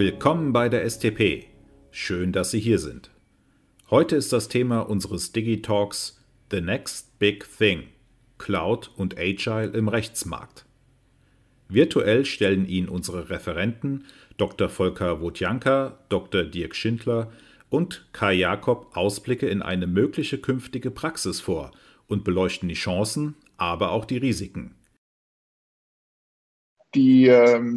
Willkommen bei der STP. Schön, dass Sie hier sind. Heute ist das Thema unseres Digitalks The Next Big Thing – Cloud und Agile im Rechtsmarkt. Virtuell stellen Ihnen unsere Referenten Dr. Volker Wodjanka, Dr. Dirk Schindler und Kai Jakob Ausblicke in eine mögliche künftige Praxis vor und beleuchten die Chancen, aber auch die Risiken. Die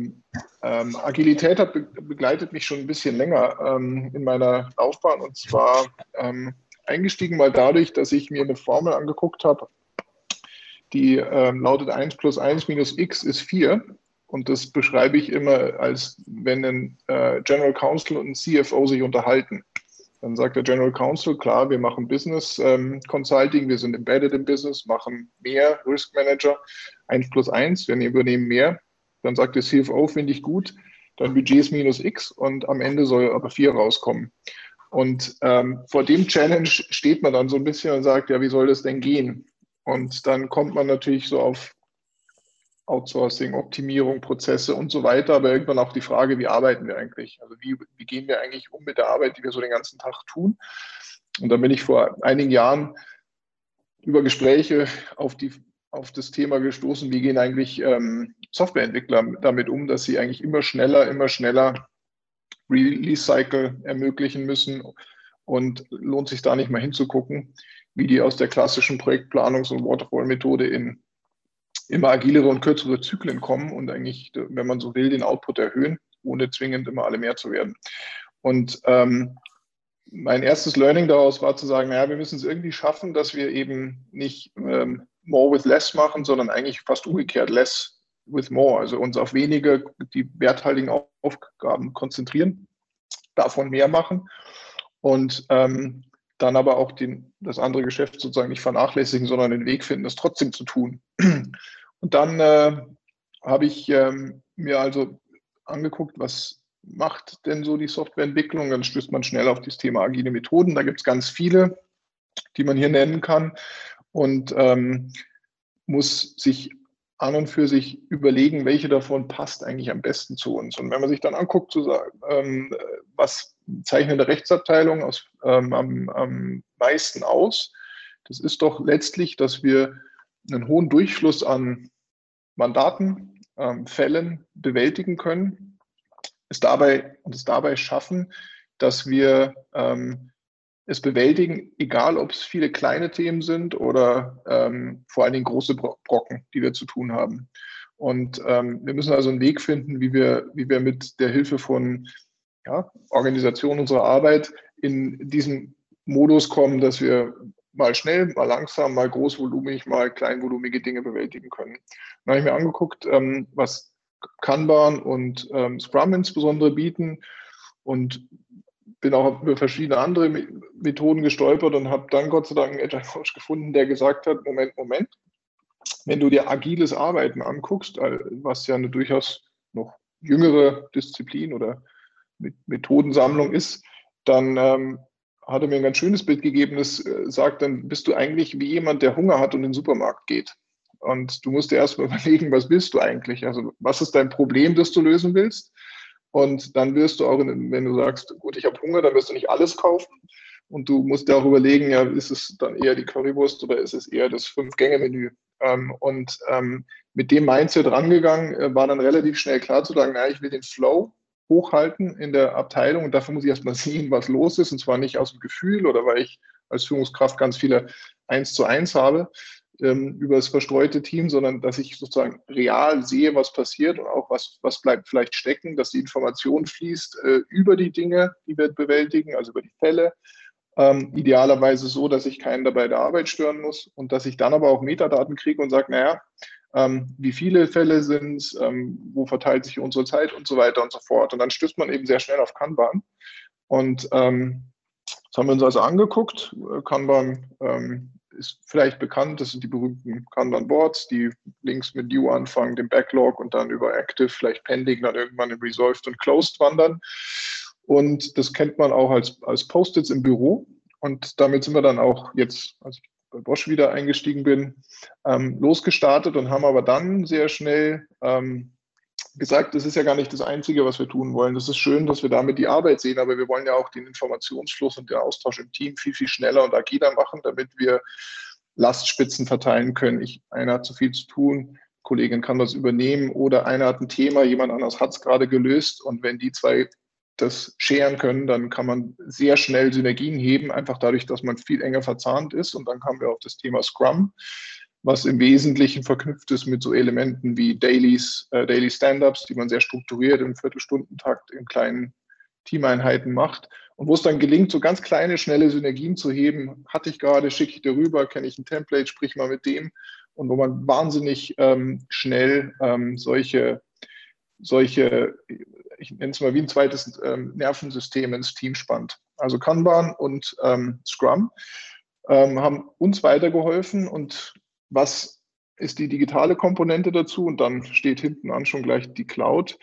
Agilität begleitet mich schon ein bisschen länger in meiner Laufbahn, und zwar eingestiegen mal dadurch, dass ich mir eine Formel angeguckt habe, die lautet 1 plus 1 minus x ist 4, und das beschreibe ich immer als, wenn ein General Counsel und ein CFO sich unterhalten. Dann sagt der General Counsel, klar, wir machen Business Consulting, wir sind embedded im Business, machen mehr Risk Manager, 1 plus 1, wir übernehmen mehr. Dann sagt der CFO, finde ich gut, dein Budget ist minus X und am Ende soll aber 4 rauskommen. Und vor dem Challenge steht man dann so ein bisschen und sagt, ja, wie soll das denn gehen? Und dann kommt man natürlich so auf Outsourcing, Optimierung, Prozesse und so weiter, aber irgendwann auch die Frage, wie arbeiten wir eigentlich? Also wie gehen wir eigentlich um mit der Arbeit, die wir so den ganzen Tag tun? Und dann bin ich vor einigen Jahren über Gespräche auf das Thema gestoßen, wie gehen eigentlich Softwareentwickler damit um, dass sie eigentlich immer schneller Release-Cycle ermöglichen müssen, und lohnt sich da nicht mal hinzugucken, wie die aus der klassischen Projektplanungs- und Waterfall-Methode in immer agilere und kürzere Zyklen kommen und eigentlich, wenn man so will, den Output erhöhen, ohne zwingend immer alle mehr zu werden. Und mein erstes Learning daraus war zu sagen, naja, wir müssen es irgendwie schaffen, dass wir eben nicht more with less machen, sondern eigentlich fast umgekehrt, less with more, also uns auf wenige, die werthaltigen Aufgaben konzentrieren, davon mehr machen und dann aber auch das andere Geschäft sozusagen nicht vernachlässigen, sondern den Weg finden, es trotzdem zu tun. Und dann habe ich mir also angeguckt, was macht denn so die Softwareentwicklung? Dann stößt man schnell auf das Thema agile Methoden. Da gibt es ganz viele, die man hier nennen kann, und muss sich an und für sich überlegen, welche davon passt eigentlich am besten zu uns. Und wenn man sich dann anguckt, was zeichnet eine Rechtsabteilung am meisten aus, das ist doch letztlich, dass wir einen hohen Durchfluss an Mandaten, Fällen bewältigen können, es dabei schaffen, dass wir es bewältigen, egal ob es viele kleine Themen sind oder vor allen Dingen große Brocken, die wir zu tun haben. Und wir müssen also einen Weg finden, wie wir mit der Hilfe von Organisation unserer Arbeit in diesen Modus kommen, dass wir mal schnell, mal langsam, mal großvolumig, mal kleinvolumige Dinge bewältigen können. Dann habe ich mir angeguckt, was Kanban und Scrum insbesondere bieten, und bin auch über verschiedene andere Methoden gestolpert und habe dann Gott sei Dank einen Agile Coach gefunden, der gesagt hat, Moment, wenn du dir agiles Arbeiten anguckst, was ja eine durchaus noch jüngere Disziplin oder Methodensammlung ist, dann hat er mir ein ganz schönes Bild gegeben, das sagt, dann bist du eigentlich wie jemand, der Hunger hat und in den Supermarkt geht. Und du musst dir erstmal überlegen, was willst du eigentlich? Also was ist dein Problem, das du lösen willst? Und dann wirst du auch, wenn du sagst, gut, ich habe Hunger, dann wirst du nicht alles kaufen. Und du musst dir auch überlegen, ja, ist es dann eher die Currywurst oder ist es eher das 5-Gänge-Menü? Mit dem Mindset rangegangen, war dann relativ schnell klar zu sagen, naja, ich will den Flow hochhalten in der Abteilung, und dafür muss ich erstmal sehen, was los ist, und zwar nicht aus dem Gefühl oder weil ich als Führungskraft ganz viele 1:1 habe über das verstreute Team, sondern dass ich sozusagen real sehe, was passiert, und auch was bleibt vielleicht stecken, dass die Information fließt über die Dinge, die wir bewältigen, also über die Fälle, idealerweise so, dass ich keinen dabei der Arbeit stören muss, und dass ich dann aber auch Metadaten kriege und sage, naja, wie viele Fälle sind es, wo verteilt sich unsere Zeit und so weiter und so fort. Und dann stößt man eben sehr schnell auf Kanban. Und das haben wir uns also angeguckt. Kanban ist vielleicht bekannt, das sind die berühmten Kanban-Boards, die links mit Due anfangen, dem Backlog, und dann über Active, vielleicht Pending, dann irgendwann in Resolved und Closed wandern. Und das kennt man auch als Post-its im Büro. Und damit sind wir dann auch jetzt, als ich bei Bosch wieder eingestiegen bin, losgestartet und haben aber dann sehr schnell gesagt, das ist ja gar nicht das Einzige, was wir tun wollen. Das ist schön, dass wir damit die Arbeit sehen, aber wir wollen ja auch den Informationsfluss und den Austausch im Team viel, viel schneller und agiler machen, damit wir Lastspitzen verteilen können. Einer hat zu viel zu tun, Kollegin kann das übernehmen oder einer hat ein Thema, jemand anders hat es gerade gelöst und wenn die zwei das scheren können, dann kann man sehr schnell Synergien heben, einfach dadurch, dass man viel enger verzahnt ist. Und dann kamen wir auf das Thema Scrum, was im Wesentlichen verknüpft ist mit so Elementen wie Dailies, Daily Stand-ups, die man sehr strukturiert im Viertelstundentakt in kleinen Teameinheiten macht. Und wo es dann gelingt, so ganz kleine, schnelle Synergien zu heben, hatte ich gerade, schicke ich dir rüber, kenne ich ein Template, sprich mal mit dem. Und wo man wahnsinnig schnell solche, ich nenne es mal wie ein zweites Nervensystem ins Team spannt. Also Kanban und Scrum haben uns weitergeholfen. Und was ist die digitale Komponente dazu? Und dann steht hinten an schon gleich die Cloud.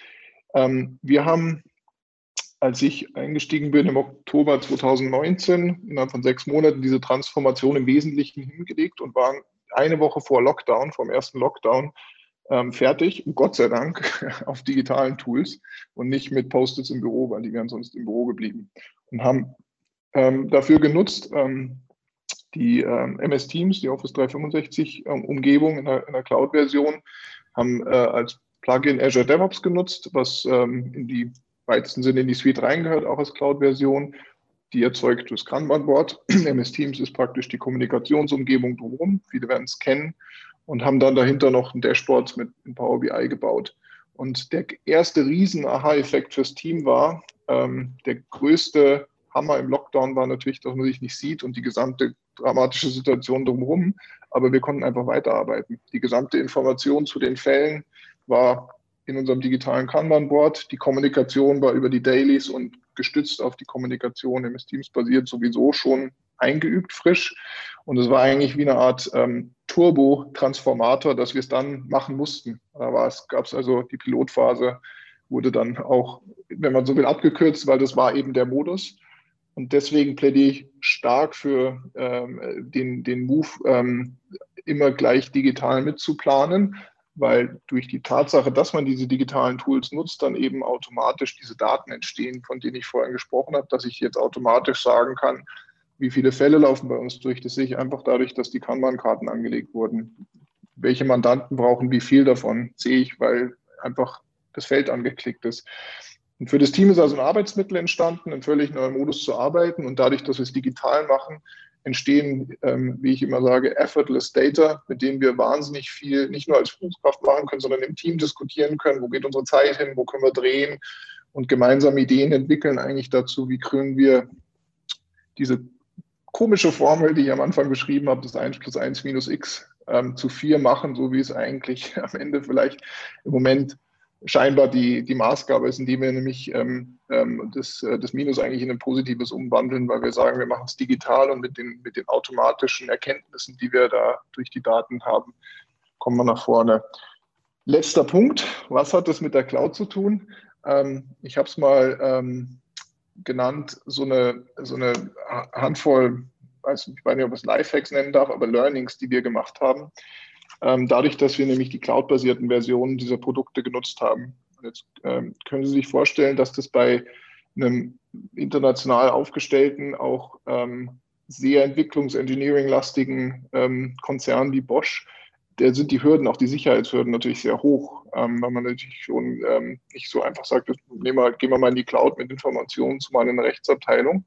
Wir haben, als ich eingestiegen bin im Oktober 2019, innerhalb von 6 Monaten diese Transformation im Wesentlichen hingelegt und waren eine Woche vor Lockdown, vom ersten Lockdown, fertig, Gott sei Dank, auf digitalen Tools und nicht mit Post-its im Büro, weil die wären sonst im Büro geblieben. Und haben dafür genutzt, die MS Teams, die Office 365 Umgebung in der Cloud-Version, haben als Plugin Azure DevOps genutzt, was in die weitesten Sinne in die Suite reingehört, auch als Cloud-Version. Die erzeugt das Kanban-Board. MS Teams ist praktisch die Kommunikationsumgebung drumherum. Viele werden es kennen und haben dann dahinter noch ein Dashboard mit Power BI gebaut. Und der erste Riesen-Aha-Effekt fürs Team war, der größte Hammer im Lockdown war natürlich, dass man sich nicht sieht und die gesamte dramatische Situation drumherum, aber wir konnten einfach weiterarbeiten. Die gesamte Information zu den Fällen war in unserem digitalen Kanban-Board. Die Kommunikation war über die Dailies und gestützt auf die Kommunikation MS Teams basiert sowieso schon eingeübt, frisch. Und es war eigentlich wie eine Art Turbo-Transformator, dass wir es dann machen mussten. Da gab es also die Pilotphase, wurde dann auch, wenn man so will, abgekürzt, weil das war eben der Modus. Und deswegen plädiere ich stark für den Move, immer gleich digital mitzuplanen, weil durch die Tatsache, dass man diese digitalen Tools nutzt, dann eben automatisch diese Daten entstehen, von denen ich vorhin gesprochen habe, dass ich jetzt automatisch sagen kann, wie viele Fälle laufen bei uns durch. Das sehe ich einfach dadurch, dass die Kanban-Karten angelegt wurden. Welche Mandanten brauchen wie viel davon, sehe ich, weil einfach das Feld angeklickt ist. Und für das Team ist also ein Arbeitsmittel entstanden, ein völlig neuer Modus zu arbeiten. Und dadurch, dass wir es digital machen, entstehen, wie ich immer sage, effortless Data, mit denen wir wahnsinnig viel nicht nur als Führungskraft machen können, sondern im Team diskutieren können, wo geht unsere Zeit hin, wo können wir drehen und gemeinsam Ideen entwickeln eigentlich dazu, wie können wir diese komische Formel, die ich am Anfang beschrieben habe, das 1 plus 1 minus x zu 4 machen, so wie es eigentlich am Ende vielleicht im Moment scheinbar die Maßgabe ist, indem wir nämlich das Minus eigentlich in ein positives umwandeln, weil wir sagen, wir machen es digital und mit den automatischen Erkenntnissen, die wir da durch die Daten haben, kommen wir nach vorne. Letzter Punkt, was hat das mit der Cloud zu tun? Ich habe es mal genannt, so eine Handvoll, ich weiß nicht, ob es Lifehacks nennen darf, aber Learnings, die wir gemacht haben. Dadurch, dass wir nämlich die cloud-basierten Versionen dieser Produkte genutzt haben. Und jetzt können Sie sich vorstellen, dass das bei einem international aufgestellten, auch sehr entwicklungs-engineering-lastigen Konzern wie Bosch, da sind die Hürden, auch die Sicherheitshürden natürlich sehr hoch, weil man natürlich schon nicht so einfach sagt, gehen wir mal in die Cloud mit Informationen zu mal in eine Rechtsabteilung.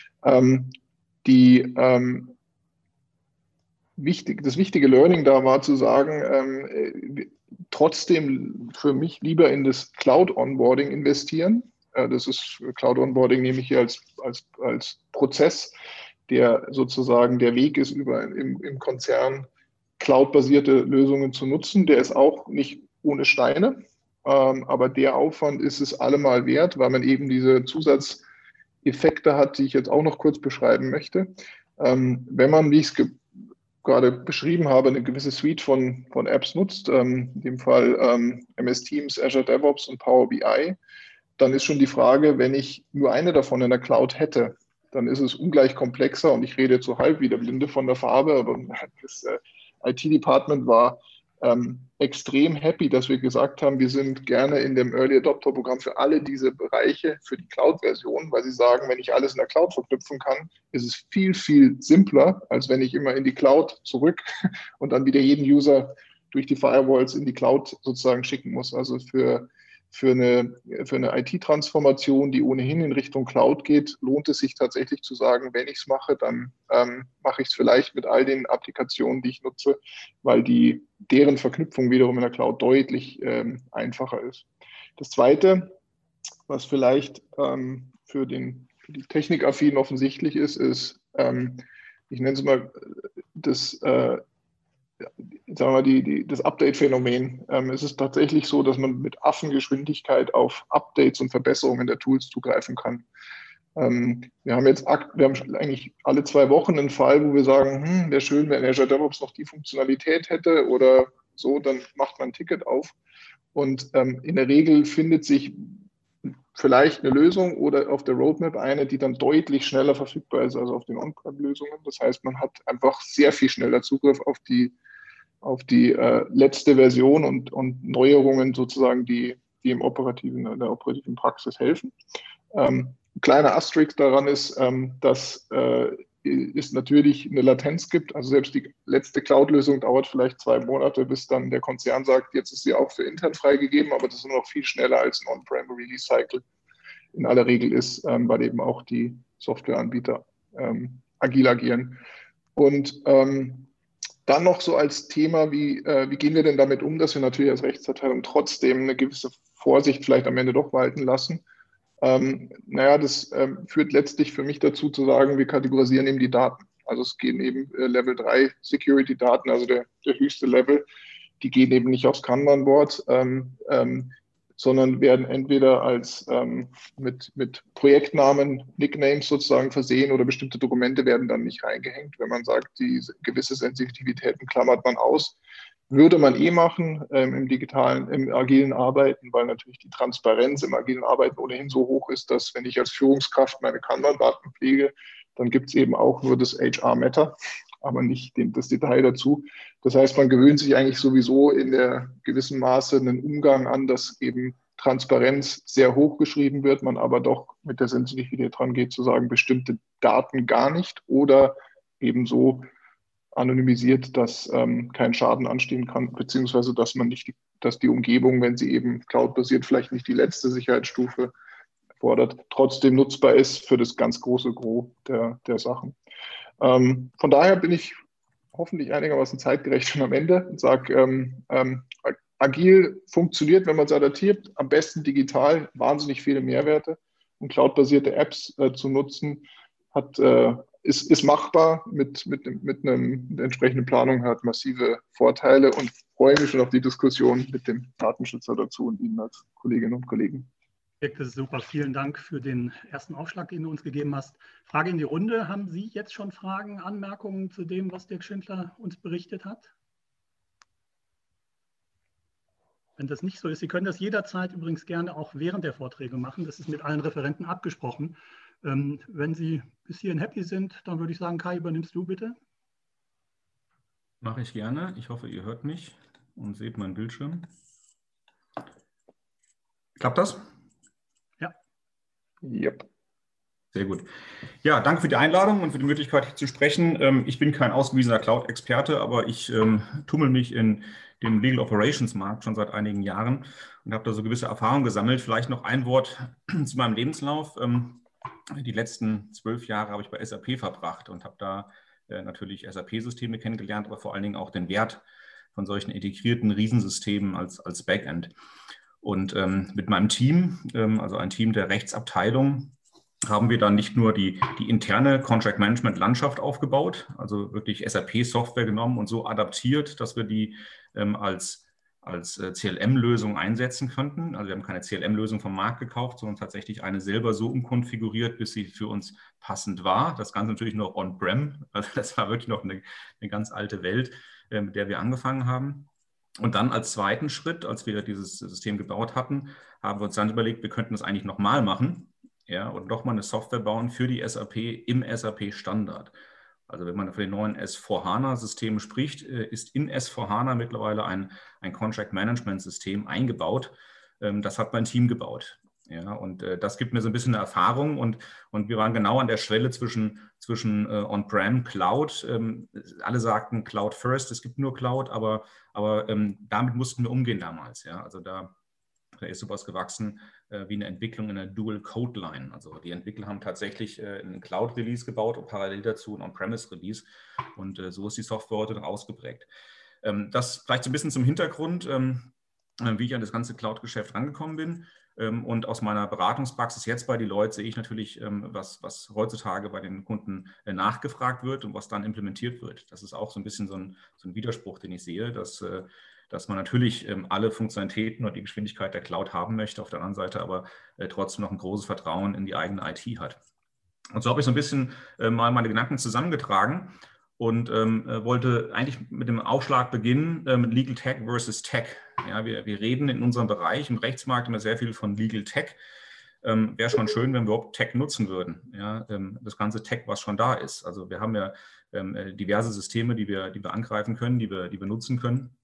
Das wichtige Learning da war zu sagen, trotzdem für mich lieber in das Cloud-Onboarding investieren. Das ist Cloud-Onboarding nehme ich hier als Prozess, der sozusagen der Weg ist, im Konzern Cloud-basierte Lösungen zu nutzen. Der ist auch nicht ohne Steine, aber der Aufwand ist es allemal wert, weil man eben diese Zusatzeffekte hat, die ich jetzt auch noch kurz beschreiben möchte. Wenn man, wie ich es gerade beschrieben habe, eine gewisse Suite von Apps nutzt, in dem Fall MS Teams, Azure DevOps und Power BI, dann ist schon die Frage, wenn ich nur eine davon in der Cloud hätte, dann ist es ungleich komplexer und ich rede jetzt so halb wie der Blinde von der Farbe, aber das IT-Department war extrem happy, dass wir gesagt haben, wir sind gerne in dem Early Adopter Programm für alle diese Bereiche, für die Cloud-Version, weil sie sagen, wenn ich alles in der Cloud verknüpfen kann, ist es viel, viel simpler, als wenn ich immer in die Cloud zurück und dann wieder jeden User durch die Firewalls in die Cloud sozusagen schicken muss. Also für eine IT-Transformation, die ohnehin in Richtung Cloud geht, lohnt es sich tatsächlich zu sagen, wenn ich es mache, dann mache ich es vielleicht mit all den Applikationen, die ich nutze, weil deren Verknüpfung wiederum in der Cloud deutlich einfacher ist. Das Zweite, was vielleicht für die Technikaffinen offensichtlich ist, ich nenne es mal sagen wir mal, das Update-Phänomen. Es ist tatsächlich so, dass man mit Affengeschwindigkeit auf Updates und Verbesserungen der Tools zugreifen kann. Wir haben eigentlich alle 2 Wochen einen Fall, wo wir sagen, wäre schön, wenn Azure DevOps noch die Funktionalität hätte oder so, dann macht man ein Ticket auf. Und in der Regel findet sich vielleicht eine Lösung oder auf der Roadmap eine, die dann deutlich schneller verfügbar ist als auf den On-Prem-Lösungen. Das heißt, man hat einfach sehr viel schneller Zugriff auf die letzte Version und Neuerungen sozusagen, die in der operativen Praxis helfen. Kleiner Asterix daran ist, dass es natürlich eine Latenz gibt. Also selbst die letzte Cloud-Lösung dauert vielleicht 2 Monate, bis dann der Konzern sagt, jetzt ist sie auch für intern freigegeben, aber das ist noch viel schneller als ein On-Prem-Release-Cycle in aller Regel ist, weil eben auch die Softwareanbieter agil agieren. Und dann noch so als Thema, wie gehen wir denn damit um, dass wir natürlich als Rechtsabteilung trotzdem eine gewisse Vorsicht vielleicht am Ende doch walten lassen. Das führt letztlich für mich dazu zu sagen, wir kategorisieren eben die Daten. Also es gehen eben Level 3 Security-Daten, also der höchste Level, die gehen eben nicht aufs Kanban-Board, sondern werden entweder als mit Projektnamen, Nicknames sozusagen versehen oder bestimmte Dokumente werden dann nicht reingehängt. Wenn man sagt, die gewisse Sensitivitäten klammert man aus, würde man machen im agilen Arbeiten, weil natürlich die Transparenz im agilen Arbeiten ohnehin so hoch ist, dass wenn ich als Führungskraft meine Kanban-Daten pflege, dann gibt es eben auch nur das HR-Matter, aber nicht das Detail dazu. Das heißt, man gewöhnt sich eigentlich sowieso in der gewissen Maße einen Umgang an, dass eben Transparenz sehr hoch geschrieben wird, man aber doch mit der Sensitivität dran geht, zu sagen, bestimmte Daten gar nicht oder eben so anonymisiert, dass kein Schaden anstehen kann, beziehungsweise dass die Umgebung, wenn sie eben cloud-basiert vielleicht nicht die letzte Sicherheitsstufe fordert, trotzdem nutzbar ist für das ganz große Gros der Sachen. Von daher bin ich hoffentlich einigermaßen zeitgerecht schon am Ende und sage, agil funktioniert, wenn man es adaptiert, am besten digital, wahnsinnig viele Mehrwerte und cloud-basierte Apps zu nutzen, ist machbar mit einer entsprechenden Planung, hat massive Vorteile und freue mich schon auf die Diskussion mit dem Datenschützer dazu und Ihnen als Kolleginnen und Kollegen. Das ist super. Vielen Dank für den ersten Aufschlag, den du uns gegeben hast. Frage in die Runde. Haben Sie jetzt schon Fragen, Anmerkungen zu dem, was Dirk Schindler uns berichtet hat? Wenn das nicht so ist, Sie können das jederzeit übrigens gerne auch während der Vorträge machen. Das ist mit allen Referenten abgesprochen. Wenn Sie bis hierhin happy sind, dann würde ich sagen, Kai, übernimmst du bitte. Mache ich gerne. Ich hoffe, ihr hört mich und seht meinen Bildschirm. Klappt das? Ja. Yep. Sehr gut. Ja, danke für die Einladung und für die Möglichkeit, hier zu sprechen. Ich bin kein ausgewiesener Cloud-Experte, aber ich tummel mich in dem Legal Operations Markt schon seit einigen Jahren und habe da so gewisse Erfahrungen gesammelt. Vielleicht noch ein Wort zu meinem Lebenslauf. Die letzten 12 Jahre habe ich bei SAP verbracht und habe da natürlich SAP-Systeme kennengelernt, aber vor allen Dingen auch den Wert von solchen integrierten Riesensystemen als Backend. Und mit meinem Team, also ein Team der Rechtsabteilung, haben wir dann nicht nur die interne Contract-Management-Landschaft aufgebaut, also wirklich SAP-Software genommen und so adaptiert, dass wir die als CLM-Lösung einsetzen könnten. Also wir haben keine CLM-Lösung vom Markt gekauft, sondern tatsächlich eine selber so umkonfiguriert, bis sie für uns passend war. Das Ganze natürlich noch on-prem, also das war wirklich noch eine ganz alte Welt, mit der wir angefangen haben. Und dann als zweiten Schritt, als wir dieses System gebaut hatten, haben wir uns dann überlegt, wir könnten das eigentlich nochmal machen. Ja, und nochmal eine Software bauen für die SAP im SAP-Standard. Also wenn man von den neuen S4HANA-Systemen spricht, ist in S4HANA mittlerweile ein Contract-Management-System eingebaut. Das hat mein Team gebaut. Ja, und das gibt mir so ein bisschen eine Erfahrung und wir waren genau an der Schwelle zwischen On-Prem, Cloud. Alle sagten Cloud first, es gibt nur Cloud, aber damit mussten wir umgehen damals. Ja, also da ist sowas gewachsen wie eine Entwicklung in einer Dual-Code-Line. Also die Entwickler haben tatsächlich einen Cloud-Release gebaut und parallel dazu ein On-Premise-Release. Und so ist die Software heute noch ausgeprägt. Das vielleicht so ein bisschen zum Hintergrund, wie ich an das ganze Cloud-Geschäft rangekommen bin. Und aus meiner Beratungspraxis jetzt bei Deloitte sehe ich natürlich, was heutzutage bei den Kunden nachgefragt wird und was dann implementiert wird. Das ist auch so ein bisschen so ein Widerspruch, den ich sehe, dass man natürlich alle Funktionalitäten und die Geschwindigkeit der Cloud haben möchte, auf der anderen Seite aber trotzdem noch ein großes Vertrauen in die eigene IT hat. Und so habe ich so ein bisschen mal meine Gedanken zusammengetragen und wollte eigentlich mit dem Aufschlag beginnen, Legal Tech versus Tech. Ja, wir reden in unserem Bereich im Rechtsmarkt immer sehr viel von Legal Tech. Wäre schon schön, wenn wir überhaupt Tech nutzen würden. Ja, das ganze Tech, was schon da ist. Also wir haben ja diverse Systeme, die wir angreifen können, die wir nutzen können.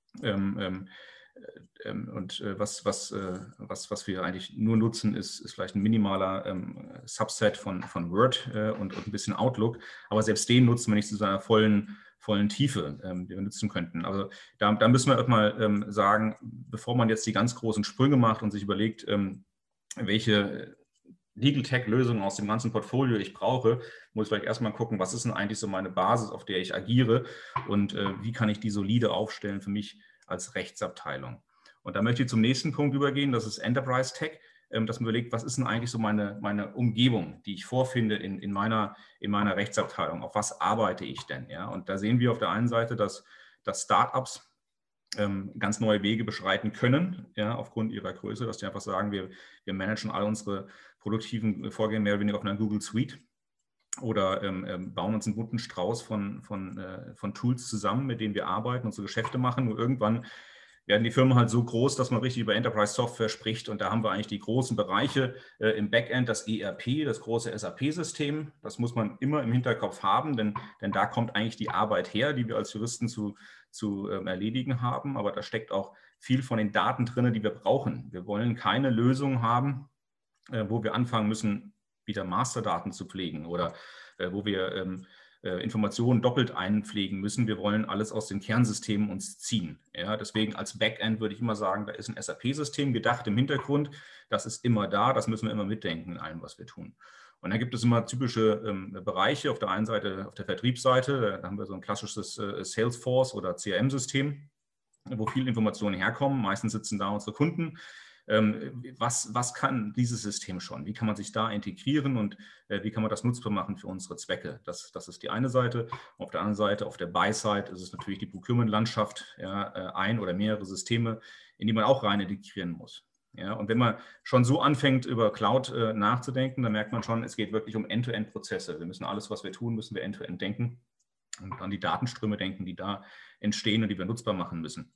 Was wir eigentlich nur nutzen, ist vielleicht ein minimaler Subset von Word und ein bisschen Outlook. Aber selbst den nutzen wir nicht zu seiner vollen Tiefe, die wir nutzen könnten. Also da müssen wir erstmal sagen, bevor man jetzt die ganz großen Sprünge macht und sich überlegt, welche Legal Tech-Lösungen aus dem ganzen Portfolio ich brauche, muss ich vielleicht erstmal gucken, was ist denn eigentlich so meine Basis, auf der ich agiere und wie kann ich die solide aufstellen für mich als Rechtsabteilung. Und da möchte ich zum nächsten Punkt übergehen, das ist Enterprise Tech, dass man überlegt, was ist denn eigentlich so meine Umgebung, die ich vorfinde in meiner Rechtsabteilung, auf was arbeite ich denn? Ja? Und da sehen wir auf der einen Seite, dass Startups ganz neue Wege beschreiten können, ja, aufgrund ihrer Größe, dass die einfach sagen, wir managen all unsere produktiven Vorgänge mehr oder weniger auf einer Google Suite oder bauen uns einen bunten Strauß von Tools zusammen, mit denen wir arbeiten, unsere Geschäfte machen. Nur irgendwann werden die Firmen halt so groß, dass man richtig über Enterprise Software spricht. Und da haben wir eigentlich die großen Bereiche im Backend, das ERP, das große SAP-System. Das muss man immer im Hinterkopf haben, denn da kommt eigentlich die Arbeit her, die wir als Juristen zu erledigen haben. Aber da steckt auch viel von den Daten drin, die wir brauchen. Wir wollen keine Lösung haben, wo wir anfangen müssen, wieder Masterdaten zu pflegen oder wo wir Informationen doppelt einpflegen müssen. Wir wollen alles aus den Kernsystemen uns ziehen. Ja, deswegen als Backend würde ich immer sagen, da ist ein SAP-System gedacht im Hintergrund. Das ist immer da, das müssen wir immer mitdenken in allem, was wir tun. Und dann gibt es immer typische Bereiche. Auf der einen Seite, auf der Vertriebsseite, da haben wir so ein klassisches Salesforce oder CRM-System, wo viele Informationen herkommen. Meistens sitzen da unsere Kunden. Was kann dieses System schon? Wie kann man sich da integrieren und wie kann man das nutzbar machen für unsere Zwecke? Das ist die eine Seite. Auf der anderen Seite, auf der Buy-Side, ist es natürlich die Procurement-Landschaft, ja, ein oder mehrere Systeme, in die man auch rein integrieren muss. Ja, und wenn man schon so anfängt, über Cloud nachzudenken, dann merkt man schon, es geht wirklich um End-to-End-Prozesse. Wir müssen alles, was wir tun, müssen wir End-to-End denken und an die Datenströme denken, die da entstehen und die wir nutzbar machen müssen.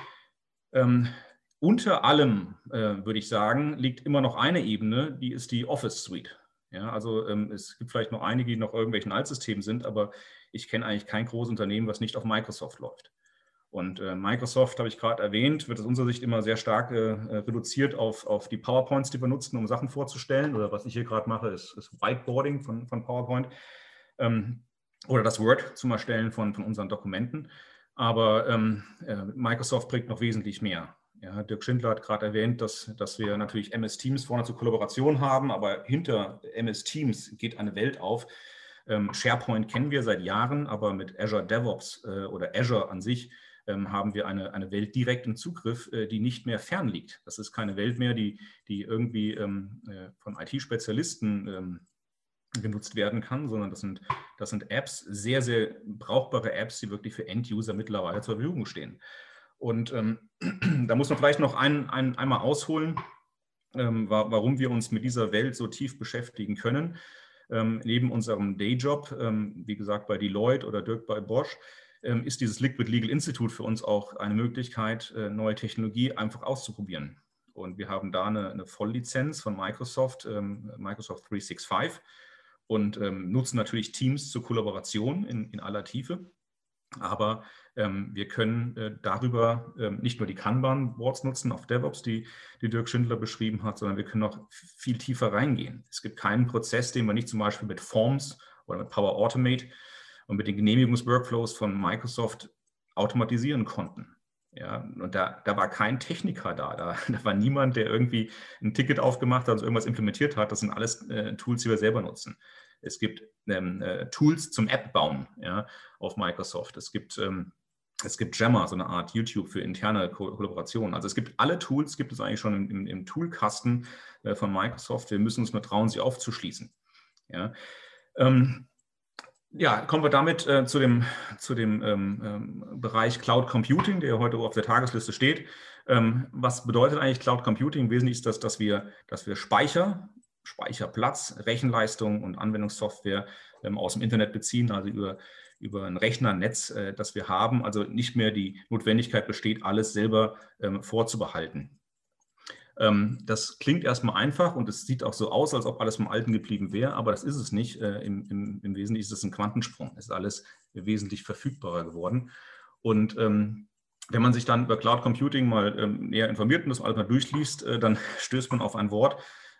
Unter allem, würde ich sagen, liegt immer noch eine Ebene, die ist die Office Suite. Ja, also es gibt vielleicht noch einige, die noch irgendwelchen Altsystemen sind, aber ich kenne eigentlich kein großes Unternehmen, was nicht auf Microsoft läuft. Und Microsoft, habe ich gerade erwähnt, wird aus unserer Sicht immer sehr stark reduziert auf die PowerPoints, die wir nutzen, um Sachen vorzustellen. Oder was ich hier gerade mache, ist Whiteboarding von PowerPoint. Oder das Word zum Erstellen von unseren Dokumenten. Aber Microsoft bringt noch wesentlich mehr. Ja, Dirk Schindler hat gerade erwähnt, dass wir natürlich MS Teams vorne zur Kollaboration haben, aber hinter MS Teams geht eine Welt auf. SharePoint kennen wir seit Jahren, aber mit Azure DevOps oder Azure an sich haben wir eine Welt direkt im Zugriff, die nicht mehr fern liegt. Das ist keine Welt mehr, die irgendwie von IT-Spezialisten genutzt werden kann, sondern das sind Apps, sehr, sehr brauchbare Apps, die wirklich für End-User mittlerweile zur Verfügung stehen. Und da muss man vielleicht noch einmal ausholen, warum wir uns mit dieser Welt so tief beschäftigen können. Neben unserem Dayjob, wie gesagt bei Deloitte oder Dirk bei Bosch, ist dieses Liquid Legal Institute für uns auch eine Möglichkeit, neue Technologie einfach auszuprobieren. Und wir haben da eine Volllizenz von Microsoft, Microsoft 365. und nutzen natürlich Teams zur Kollaboration in aller Tiefe. Aber wir können darüber nicht nur die Kanban-Boards nutzen auf DevOps, die Dirk Schindler beschrieben hat, sondern wir können noch viel tiefer reingehen. Es gibt keinen Prozess, den wir nicht zum Beispiel mit Forms oder mit Power Automate und mit den Genehmigungsworkflows von Microsoft automatisieren konnten. Ja, und da war kein Techniker da war niemand, der irgendwie ein Ticket aufgemacht hat und irgendwas implementiert hat. Das sind alles Tools, die wir selber nutzen. Es gibt Tools zum App bauen, ja, auf Microsoft. Es gibt Jammer, so eine Art YouTube für interne Kollaboration. Also es gibt alle Tools, gibt es eigentlich schon im Toolkasten von Microsoft. Wir müssen uns nur trauen, sie aufzuschließen. Ja. Ja, kommen wir damit zu dem Bereich Cloud Computing, der heute auf der Tagesliste steht. Was bedeutet eigentlich Cloud Computing? Wesentlich ist das, dass wir Speicherplatz, Rechenleistung und Anwendungssoftware aus dem Internet beziehen, also über ein Rechnernetz, das wir haben, also nicht mehr die Notwendigkeit besteht, alles selber vorzubehalten. Das klingt erstmal einfach und es sieht auch so aus, als ob alles vom Alten geblieben wäre, aber das ist es nicht. Im Wesentlichen ist es ein Quantensprung. Es ist alles wesentlich verfügbarer geworden. Und wenn man sich dann über Cloud Computing mal näher informiert und das alles mal durchliest, dann stößt man auf ein Wort.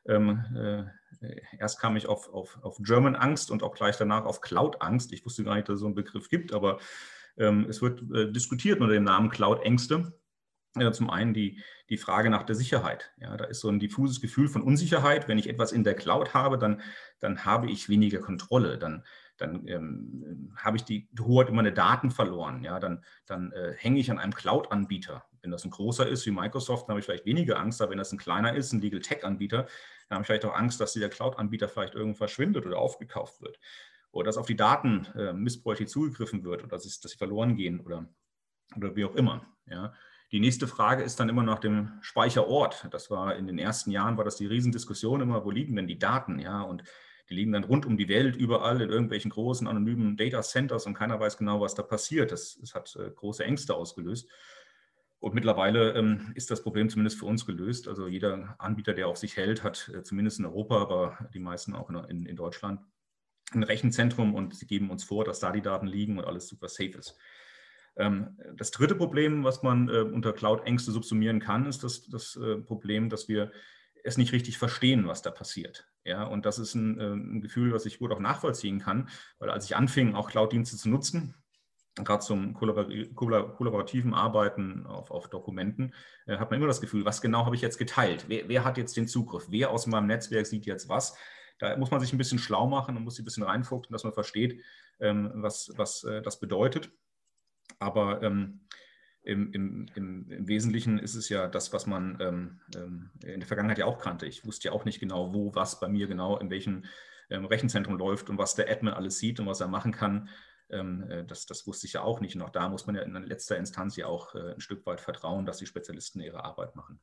Erst kam ich auf German Angst und auch gleich danach auf Cloud Angst. Ich wusste gar nicht, dass es so einen Begriff gibt, aber es wird diskutiert unter dem Namen Cloud Ängste. Zum einen die Frage nach der Sicherheit. Ja, da ist so ein diffuses Gefühl von Unsicherheit. Wenn ich etwas in der Cloud habe, dann habe ich weniger Kontrolle. Dann habe ich die Hoheit über meine Daten verloren. Ja, dann hänge ich an einem Cloud-Anbieter. Wenn das ein großer ist wie Microsoft, dann habe ich vielleicht weniger Angst. Aber wenn das ein kleiner ist, ein Legal Tech-Anbieter, dann habe ich vielleicht auch Angst, dass dieser Cloud-Anbieter vielleicht irgendwo verschwindet oder aufgekauft wird. Oder dass auf die Daten missbräuchlich zugegriffen wird oder dass sie verloren gehen oder wie auch immer. Ja. Die nächste Frage ist dann immer nach dem Speicherort. Das war in den ersten Jahren, war das die Riesendiskussion immer, wo liegen denn die Daten? Ja, und die liegen dann rund um die Welt, überall in irgendwelchen großen anonymen Data Centers und keiner weiß genau, was da passiert. Das hat große Ängste ausgelöst. Und mittlerweile ist das Problem zumindest für uns gelöst. Also jeder Anbieter, der auf sich hält, hat zumindest in Europa, aber die meisten auch in Deutschland, ein Rechenzentrum und sie geben uns vor, dass da die Daten liegen und alles super safe ist. Das dritte Problem, was man unter Cloud-Ängste subsumieren kann, ist das Problem, dass wir es nicht richtig verstehen, was da passiert. Ja, und das ist ein Gefühl, was ich gut auch nachvollziehen kann, weil als ich anfing, auch Cloud-Dienste zu nutzen, gerade zum kollaborativen Arbeiten auf Dokumenten, hat man immer das Gefühl, was genau habe ich jetzt geteilt? Wer hat jetzt den Zugriff? Wer aus meinem Netzwerk sieht jetzt was? Da muss man sich ein bisschen schlau machen und muss sich ein bisschen reinfuchsen, dass man versteht, was das bedeutet. Aber im Wesentlichen ist es ja das, was man in der Vergangenheit ja auch kannte. Ich wusste ja auch nicht genau, wo was bei mir genau in welchem Rechenzentrum läuft und was der Admin alles sieht und was er machen kann. Das wusste ich ja auch nicht. Und auch da muss man ja in letzter Instanz ja auch ein Stück weit vertrauen, dass die Spezialisten ihre Arbeit machen.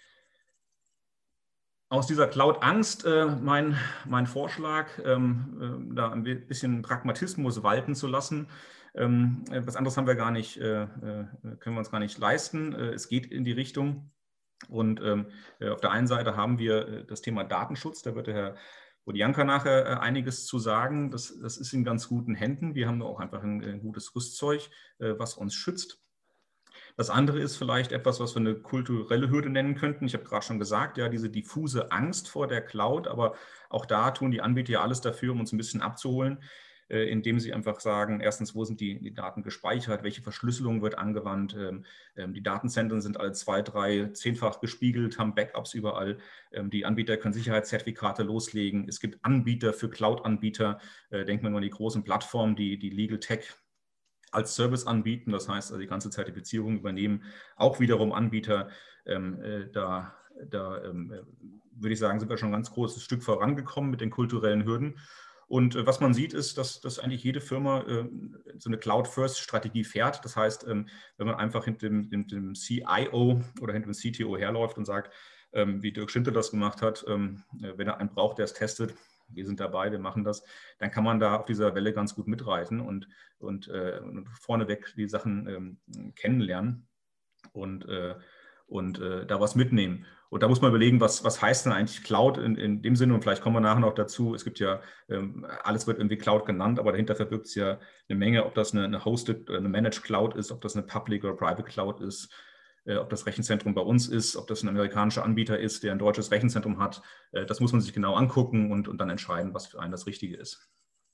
Aus dieser Cloud-Angst mein Vorschlag, da ein bisschen Pragmatismus walten zu lassen. Was anderes haben wir gar nicht, können wir uns gar nicht leisten. Es geht in die Richtung. Und auf der einen Seite haben wir das Thema Datenschutz. Da wird der Herr Bodianka nachher einiges zu sagen. Das ist in ganz guten Händen. Wir haben auch einfach ein gutes Rüstzeug, was uns schützt. Das andere ist vielleicht etwas, was wir eine kulturelle Hürde nennen könnten. Ich habe gerade schon gesagt, ja, diese diffuse Angst vor der Cloud, aber auch da tun die Anbieter ja alles dafür, um uns ein bisschen abzuholen, indem sie einfach sagen, erstens, wo sind die Daten gespeichert, welche Verschlüsselung wird angewandt, die Datenzentren sind alle 2-, 3-, 10-fach gespiegelt, haben Backups überall, die Anbieter können Sicherheitszertifikate loslegen, es gibt Anbieter für Cloud-Anbieter, denkt man nur an die großen Plattformen, die Legal Tech als Service anbieten, das heißt, also die ganze Zertifizierung übernehmen, auch wiederum Anbieter. Da würde ich sagen, sind wir schon ein ganz großes Stück vorangekommen mit den kulturellen Hürden. Und was man sieht, ist, dass eigentlich jede Firma so eine Cloud-First-Strategie fährt. Das heißt, wenn man einfach hinter dem CIO oder hinter dem CTO herläuft und sagt, wie Dirk Schindler das gemacht hat, wenn er einen braucht, der es testet, wir sind dabei, wir machen das, dann kann man da auf dieser Welle ganz gut mitreiten und vorneweg die Sachen kennenlernen. Und und da was mitnehmen. Und da muss man überlegen, was heißt denn eigentlich Cloud in dem Sinne, und vielleicht kommen wir nachher noch dazu. Es gibt ja, alles wird irgendwie Cloud genannt, aber dahinter verbirgt es ja eine Menge, ob das eine Hosted, eine Managed Cloud ist, ob das eine Public oder Private Cloud ist, ob das Rechenzentrum bei uns ist, ob das ein amerikanischer Anbieter ist, der ein deutsches Rechenzentrum hat. Das muss man sich genau angucken und dann entscheiden, was für einen das Richtige ist.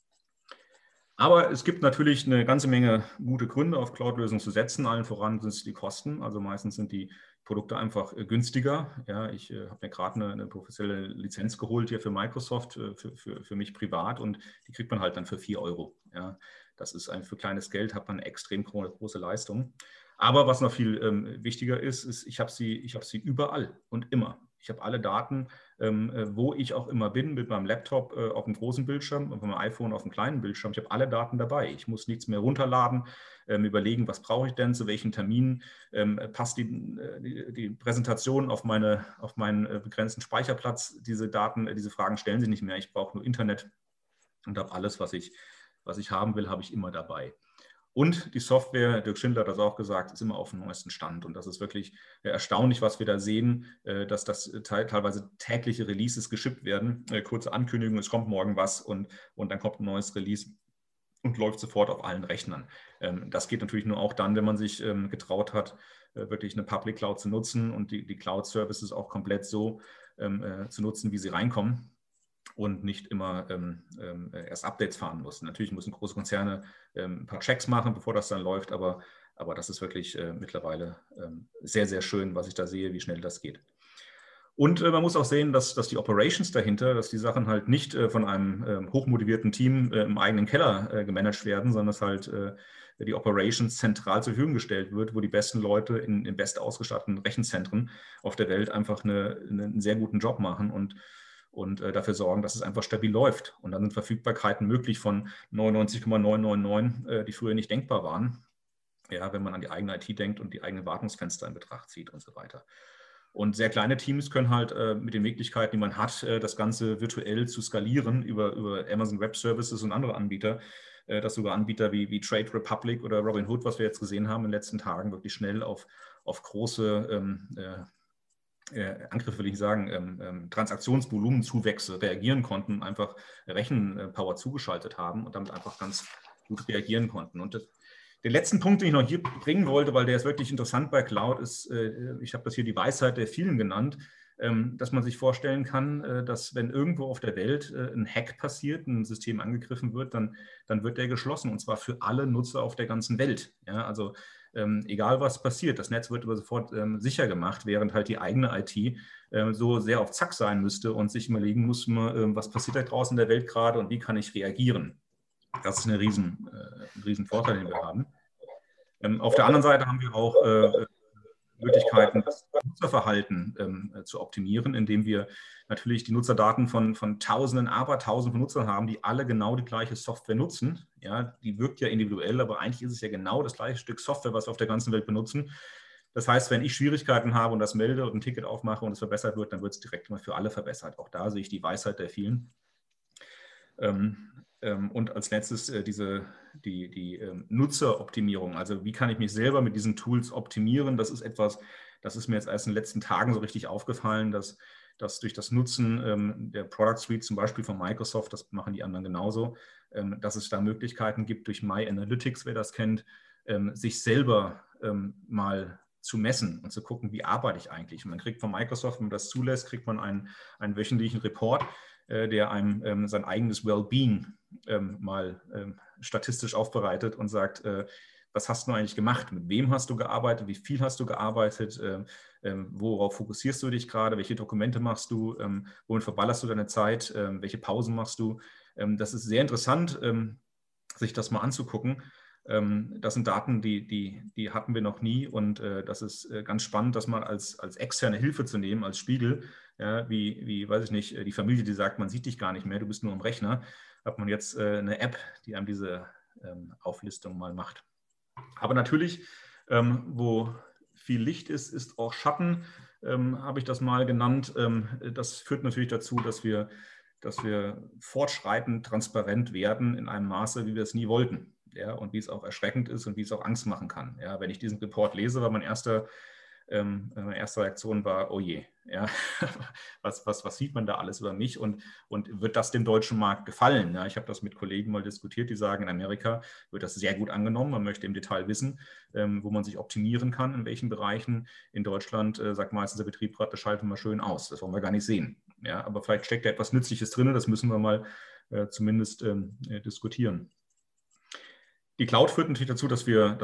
Aber es gibt natürlich eine ganze Menge gute Gründe, auf Cloud-Lösungen zu setzen. Allen voran sind es die Kosten. Also meistens sind die Produkte einfach günstiger. Ja, ich habe mir gerade eine professionelle Lizenz geholt hier für Microsoft, für mich privat, und die kriegt man halt dann für 4 Euro. Ja, das ist für kleines Geld, hat man eine extrem große Leistung. Aber was noch viel wichtiger ist, ich habe sie überall und immer. Ich habe alle Daten, wo ich auch immer bin, mit meinem Laptop auf dem großen Bildschirm, auf meinem iPhone auf dem kleinen Bildschirm. Ich habe alle Daten dabei. Ich muss nichts mehr runterladen, überlegen, was brauche ich denn, zu welchen Terminen passt die Präsentation auf meinen begrenzten Speicherplatz. Diese Daten, diese Fragen stellen sich nicht mehr. Ich brauche nur Internet und habe alles, was ich haben will, habe ich immer dabei. Und die Software, Dirk Schindler hat das auch gesagt, ist immer auf dem neuesten Stand. Und das ist wirklich erstaunlich, was wir da sehen, dass das teilweise tägliche Releases geschippt werden. Kurze Ankündigung, es kommt morgen was und dann kommt ein neues Release und läuft sofort auf allen Rechnern. Das geht natürlich nur auch dann, wenn man sich getraut hat, wirklich eine Public Cloud zu nutzen und die Cloud-Services auch komplett so zu nutzen, wie sie reinkommen. Und nicht immer erst Updates fahren mussten. Natürlich müssen große Konzerne ein paar Checks machen, bevor das dann läuft, aber das ist wirklich mittlerweile sehr, sehr schön, was ich da sehe, wie schnell das geht. Und man muss auch sehen, dass die Operations dahinter, dass die Sachen halt nicht von einem hochmotivierten Team im eigenen Keller gemanagt werden, sondern dass halt die Operations zentral zur Verfügung gestellt wird, wo die besten Leute in best ausgestatteten Rechenzentren auf der Welt einfach einen sehr guten Job machen und dafür sorgen, dass es einfach stabil läuft. Und dann sind Verfügbarkeiten möglich von 99,999, die früher nicht denkbar waren, ja, wenn man an die eigene IT denkt und die eigenen Wartungsfenster in Betracht zieht und so weiter. Und sehr kleine Teams können halt mit den Möglichkeiten, die man hat, das Ganze virtuell zu skalieren über Amazon Web Services und andere Anbieter, dass sogar Anbieter wie Trade Republic oder Robinhood, was wir jetzt gesehen haben in den letzten Tagen, wirklich schnell auf große Angriffe will ich sagen, Transaktionsvolumenzuwächse reagieren konnten, einfach Rechenpower zugeschaltet haben und damit einfach ganz gut reagieren konnten. Und den letzten Punkt, den ich noch hier bringen wollte, weil der ist wirklich interessant bei Cloud, ist, ich habe das hier die Weisheit der vielen genannt, dass man sich vorstellen kann, dass wenn irgendwo auf der Welt ein Hack passiert, ein System angegriffen wird, dann wird der geschlossen, und zwar für alle Nutzer auf der ganzen Welt. Ja, also egal was passiert, das Netz wird aber sofort sicher gemacht, während halt die eigene IT so sehr auf Zack sein müsste und sich überlegen muss, was passiert da draußen in der Welt gerade und wie kann ich reagieren. Das ist ein riesen Vorteil, den wir haben. Auf der anderen Seite haben wir auch Möglichkeiten, das Nutzerverhalten zu optimieren, indem wir natürlich die Nutzerdaten von Tausenden, Abertausenden von Nutzern haben, die alle genau die gleiche Software nutzen. Ja, die wirkt ja individuell, aber eigentlich ist es ja genau das gleiche Stück Software, was wir auf der ganzen Welt benutzen. Das heißt, wenn ich Schwierigkeiten habe und das melde und ein Ticket aufmache und es verbessert wird, dann wird es direkt mal für alle verbessert. Auch da sehe ich die Weisheit der vielen. Und als letztes die Nutzeroptimierung. Also wie kann ich mich selber mit diesen Tools optimieren? Das ist etwas, das ist mir jetzt erst in den letzten Tagen so richtig aufgefallen, dass durch das Nutzen der Product Suite zum Beispiel von Microsoft, das machen die anderen genauso, dass es da Möglichkeiten gibt, durch My Analytics, wer das kennt, sich selber mal zu messen und zu gucken, wie arbeite ich eigentlich. Und man kriegt von Microsoft, wenn man das zulässt, kriegt man einen wöchentlichen Report, der einem sein eigenes Wellbeing mal statistisch aufbereitet und sagt, was hast du eigentlich gemacht, mit wem hast du gearbeitet, wie viel hast du gearbeitet, worauf fokussierst du dich gerade, welche Dokumente machst du, womit verballerst du deine Zeit, welche Pausen machst du. Das ist sehr interessant, sich das mal anzugucken. Das sind Daten, die hatten wir noch nie, und das ist ganz spannend, das mal als externe Hilfe zu nehmen, als Spiegel, ja, wie, weiß ich nicht, die Familie, die sagt, man sieht dich gar nicht mehr, du bist nur am Rechner, hat man jetzt eine App, die einem diese Auflistung mal macht. Aber natürlich, wo viel Licht ist, ist auch Schatten, habe ich das mal genannt. Das führt natürlich dazu, dass wir fortschreitend transparent werden in einem Maße, wie wir es nie wollten. Ja, und wie es auch erschreckend ist und wie es auch Angst machen kann. Ja, wenn ich diesen Report lese, war mein erster Meine erste Reaktion war, oh je, ja, was sieht man da alles über mich und wird das dem deutschen Markt gefallen? Ja, ich habe das mit Kollegen mal diskutiert, die sagen, in Amerika wird das sehr gut angenommen, man möchte im Detail wissen, wo man sich optimieren kann, in welchen Bereichen. In Deutschland sagt meistens der Betriebsrat, das schalten wir schön aus, das wollen wir gar nicht sehen. Ja, aber vielleicht steckt da etwas Nützliches drin, das müssen wir mal zumindest diskutieren. Die Cloud führt natürlich dazu, dass wir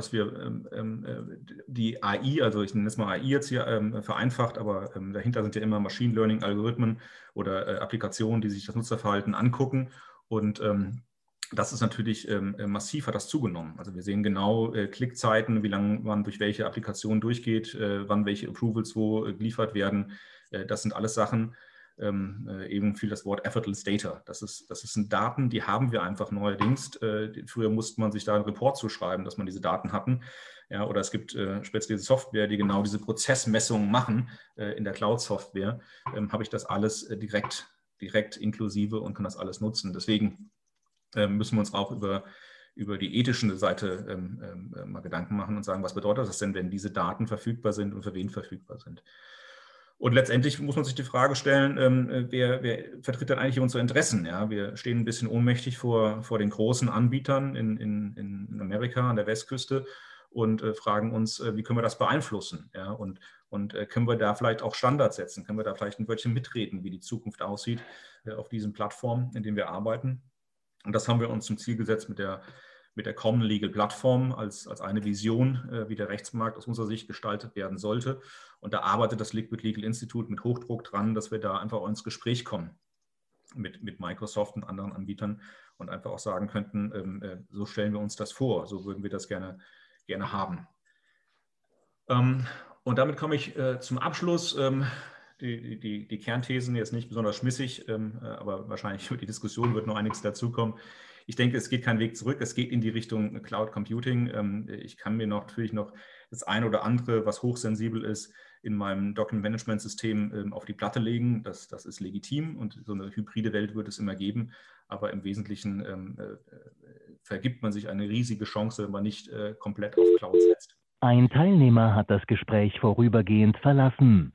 die AI, also ich nenne es mal AI jetzt hier vereinfacht, aber dahinter sind ja immer Machine Learning Algorithmen oder Applikationen, die sich das Nutzerverhalten angucken. Und das ist natürlich massiv, hat das zugenommen. Also wir sehen genau Klickzeiten, wie lange man durch welche Applikation durchgeht, wann welche Approvals wo geliefert werden. Das sind alles Sachen, eben viel das Wort effortless data. Das sind Daten, die haben wir einfach neuerdings. Früher musste man sich da einen Report zuschreiben, dass man diese Daten hatten. Ja, oder es gibt spezielle Software, die genau diese Prozessmessungen machen in der Cloud-Software. Habe ich das alles direkt inklusive und kann das alles nutzen. Deswegen müssen wir uns auch über die ethische Seite mal Gedanken machen und sagen, was bedeutet das denn, wenn diese Daten verfügbar sind und für wen verfügbar sind. Und letztendlich muss man sich die Frage stellen, wer vertritt denn eigentlich unsere Interessen? Ja, wir stehen ein bisschen ohnmächtig vor den großen Anbietern in Amerika an der Westküste und fragen uns, wie können wir das beeinflussen? Ja, und können wir da vielleicht auch Standards setzen? Können wir da vielleicht ein Wörtchen mitreden, wie die Zukunft aussieht auf diesen Plattformen, in denen wir arbeiten? Und das haben wir uns zum Ziel gesetzt mit der Common Legal Plattform als eine Vision, wie der Rechtsmarkt aus unserer Sicht gestaltet werden sollte. Und da arbeitet das Liquid Legal Institute mit Hochdruck dran, dass wir da einfach ins Gespräch kommen mit Microsoft und anderen Anbietern und einfach auch sagen könnten, so stellen wir uns das vor, so würden wir das gerne haben. Und damit komme ich zum Abschluss. Die Kernthesen jetzt nicht besonders schmissig, aber wahrscheinlich für die Diskussion wird noch einiges dazukommen. Ich denke, es geht kein Weg zurück. Es geht in die Richtung Cloud Computing. Ich kann mir natürlich noch das eine oder andere, was hochsensibel ist, in meinem Document-Management-System auf die Platte legen. Das ist legitim und so eine hybride Welt wird es immer geben. Aber im Wesentlichen vergibt man sich eine riesige Chance, wenn man nicht komplett auf Cloud setzt. Ein Teilnehmer hat das Gespräch vorübergehend verlassen.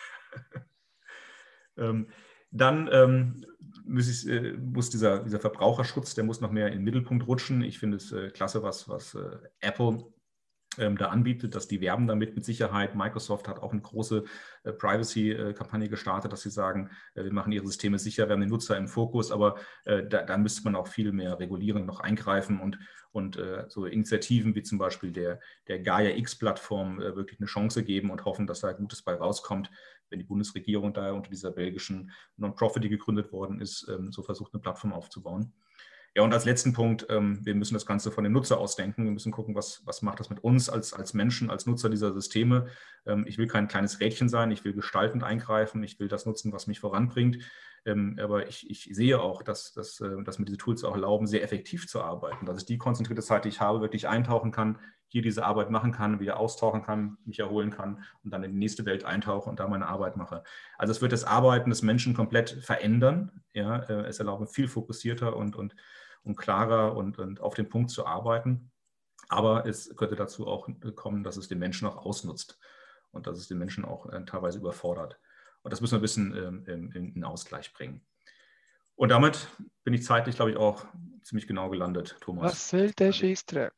Dann muss dieser Verbraucherschutz, der muss noch mehr in den Mittelpunkt rutschen. Ich finde es klasse, was Apple da anbietet, dass die werben damit mit Sicherheit. Microsoft hat auch eine große Privacy-Kampagne gestartet, dass sie sagen, wir machen ihre Systeme sicher, wir haben den Nutzer im Fokus, aber da müsste man auch viel mehr regulieren, noch eingreifen und so Initiativen wie zum Beispiel der Gaia-X-Plattform wirklich eine Chance geben und hoffen, dass da Gutes bei rauskommt, wenn die Bundesregierung da unter dieser belgischen Non-Profit, die gegründet worden ist, so versucht, eine Plattform aufzubauen. Ja, und als letzten Punkt, wir müssen das Ganze von dem Nutzer ausdenken. Wir müssen gucken, was macht das mit uns als Menschen, als Nutzer dieser Systeme. Ich will kein kleines Rädchen sein, ich will gestaltend eingreifen, ich will das nutzen, was mich voranbringt. Aber ich sehe auch, dass mir diese Tools auch erlauben, sehr effektiv zu arbeiten, dass ich die konzentrierte Zeit, die ich habe, wirklich eintauchen kann, hier diese Arbeit machen kann, wieder austauchen kann, mich erholen kann und dann in die nächste Welt eintauche und da meine Arbeit mache. Also es wird das Arbeiten des Menschen komplett verändern. Ja, es erlaubt viel fokussierter und klarer und auf den Punkt zu arbeiten. Aber es könnte dazu auch kommen, dass es den Menschen auch ausnutzt und dass es den Menschen auch teilweise überfordert. Und das müssen wir ein bisschen in Ausgleich bringen. Und damit bin ich zeitlich, glaube ich, auch ziemlich genau gelandet, Thomas. Was soll der Scheissdreck?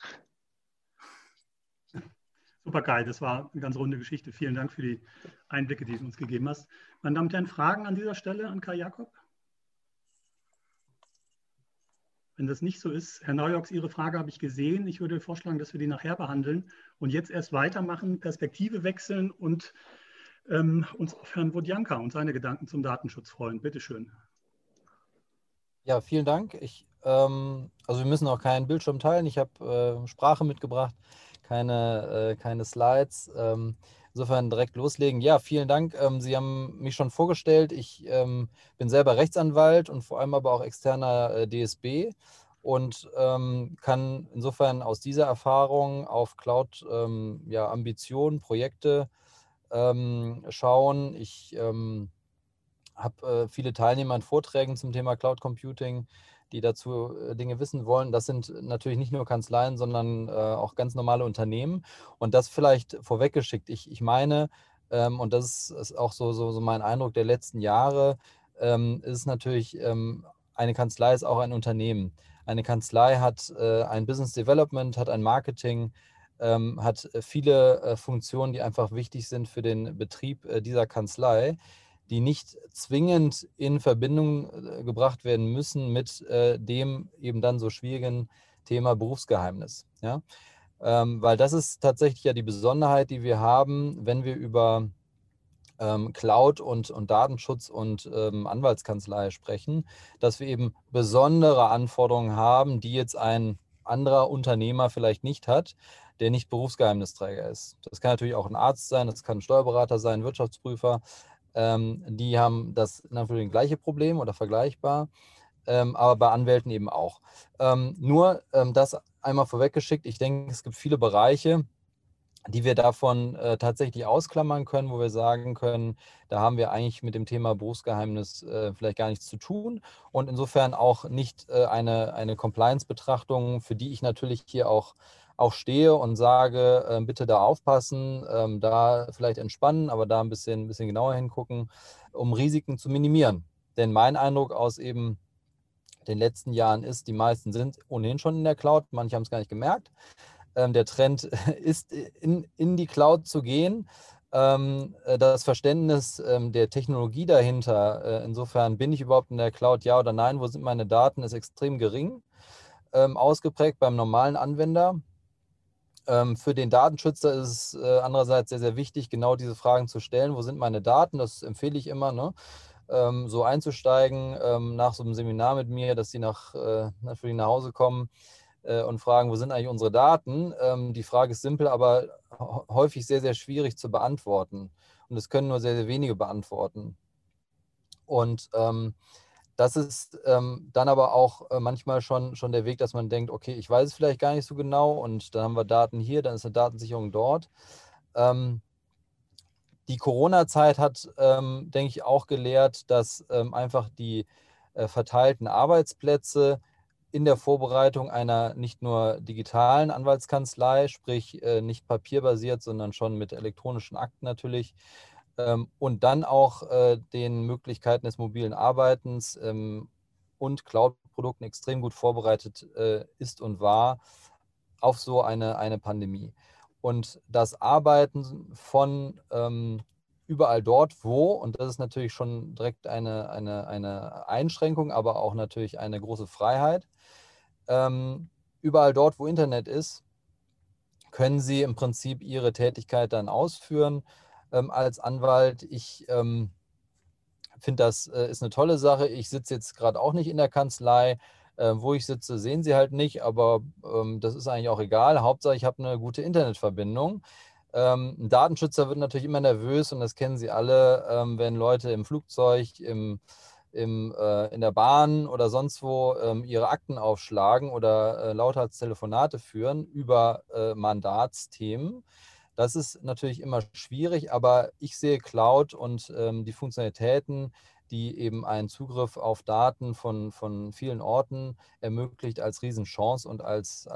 Super geil, das war eine ganz runde Geschichte. Vielen Dank für die Einblicke, die du uns gegeben hast. Meine Damen und Herren, Fragen an dieser Stelle an Kai Jakob? Wenn das nicht so ist, Herr Neujoks, Ihre Frage habe ich gesehen. Ich würde vorschlagen, dass wir die nachher behandeln und jetzt erst weitermachen, Perspektive wechseln und uns auf Herrn Wodjanka und seine Gedanken zum Datenschutz freuen. Bitte schön. Ja, vielen Dank. Also wir müssen auch keinen Bildschirm teilen. Ich habe Sprache mitgebracht, keine Slides. Insofern direkt loslegen. Ja, vielen Dank. Sie haben mich schon vorgestellt. Ich bin selber Rechtsanwalt und vor allem aber auch externer DSB und kann insofern aus dieser Erfahrung auf Cloud-Ambitionen, Projekte schauen. Ich habe viele Teilnehmer an Vorträgen zum Thema Cloud Computing, die dazu Dinge wissen wollen. Das sind natürlich nicht nur Kanzleien, sondern auch ganz normale Unternehmen. Und das vielleicht vorweggeschickt. Ich meine, und das ist auch so mein Eindruck der letzten Jahre, ist natürlich, eine Kanzlei ist auch ein Unternehmen. Eine Kanzlei hat ein Business Development, hat ein Marketing, hat viele Funktionen, die einfach wichtig sind für den Betrieb dieser Kanzlei, die nicht zwingend in Verbindung gebracht werden müssen mit dem eben dann so schwierigen Thema Berufsgeheimnis. Ja? Weil das ist tatsächlich ja die Besonderheit, die wir haben, wenn wir über Cloud und Datenschutz und Anwaltskanzlei sprechen, dass wir eben besondere Anforderungen haben, die jetzt ein anderer Unternehmer vielleicht nicht hat, der nicht Berufsgeheimnisträger ist. Das kann natürlich auch ein Arzt sein, das kann ein Steuerberater sein, ein Wirtschaftsprüfer. Die haben das natürlich gleiche Problem oder vergleichbar, aber bei Anwälten eben auch. Das einmal vorweggeschickt. Ich denke, es gibt viele Bereiche, die wir davon tatsächlich ausklammern können, wo wir sagen können, da haben wir eigentlich mit dem Thema Berufsgeheimnis vielleicht gar nichts zu tun und insofern auch nicht eine Compliance-Betrachtung, für die ich natürlich hier auch stehe und sage, bitte da aufpassen, da vielleicht entspannen, aber da ein bisschen genauer hingucken, um Risiken zu minimieren. Denn mein Eindruck aus eben den letzten Jahren ist, die meisten sind ohnehin schon in der Cloud, manche haben es gar nicht gemerkt. Der Trend ist, in die Cloud zu gehen. Das Verständnis der Technologie dahinter, insofern bin ich überhaupt in der Cloud, ja oder nein, wo sind meine Daten, ist extrem gering ausgeprägt beim normalen Anwender. Für den Datenschützer ist es andererseits sehr, sehr wichtig, genau diese Fragen zu stellen. Wo sind meine Daten? Das empfehle ich immer, ne? So einzusteigen nach so einem Seminar mit mir, dass sie natürlich nach Hause kommen und fragen, wo sind eigentlich unsere Daten? Die Frage ist simpel, aber häufig sehr, sehr schwierig zu beantworten. Und es können nur sehr, sehr wenige beantworten. Und das ist dann aber auch manchmal schon der Weg, dass man denkt, okay, ich weiß es vielleicht gar nicht so genau und dann haben wir Daten hier, dann ist eine Datensicherung dort. Die Corona-Zeit hat, denke ich, auch gelehrt, dass einfach die verteilten Arbeitsplätze in der Vorbereitung einer nicht nur digitalen Anwaltskanzlei, sprich nicht papierbasiert, sondern schon mit elektronischen Akten natürlich, und dann auch den Möglichkeiten des mobilen Arbeitens und Cloud-Produkten extrem gut vorbereitet ist und war auf so eine Pandemie. Und das Arbeiten von überall dort, wo, und das ist natürlich schon direkt eine Einschränkung, aber auch natürlich eine große Freiheit, überall dort, wo Internet ist, können Sie im Prinzip Ihre Tätigkeit dann ausführen als Anwalt. Ich finde, das ist eine tolle Sache. Ich sitze jetzt gerade auch nicht in der Kanzlei. Wo ich sitze, sehen Sie halt nicht, aber das ist eigentlich auch egal. Hauptsache, ich habe eine gute Internetverbindung. Ein Datenschützer wird natürlich immer nervös und das kennen Sie alle, wenn Leute im Flugzeug, in der Bahn oder sonst wo ihre Akten aufschlagen oder lauthals Telefonate führen über Mandatsthemen. Das ist natürlich immer schwierig, aber ich sehe Cloud und die Funktionalitäten, die eben einen Zugriff auf Daten von vielen Orten ermöglicht, als Riesenchance und als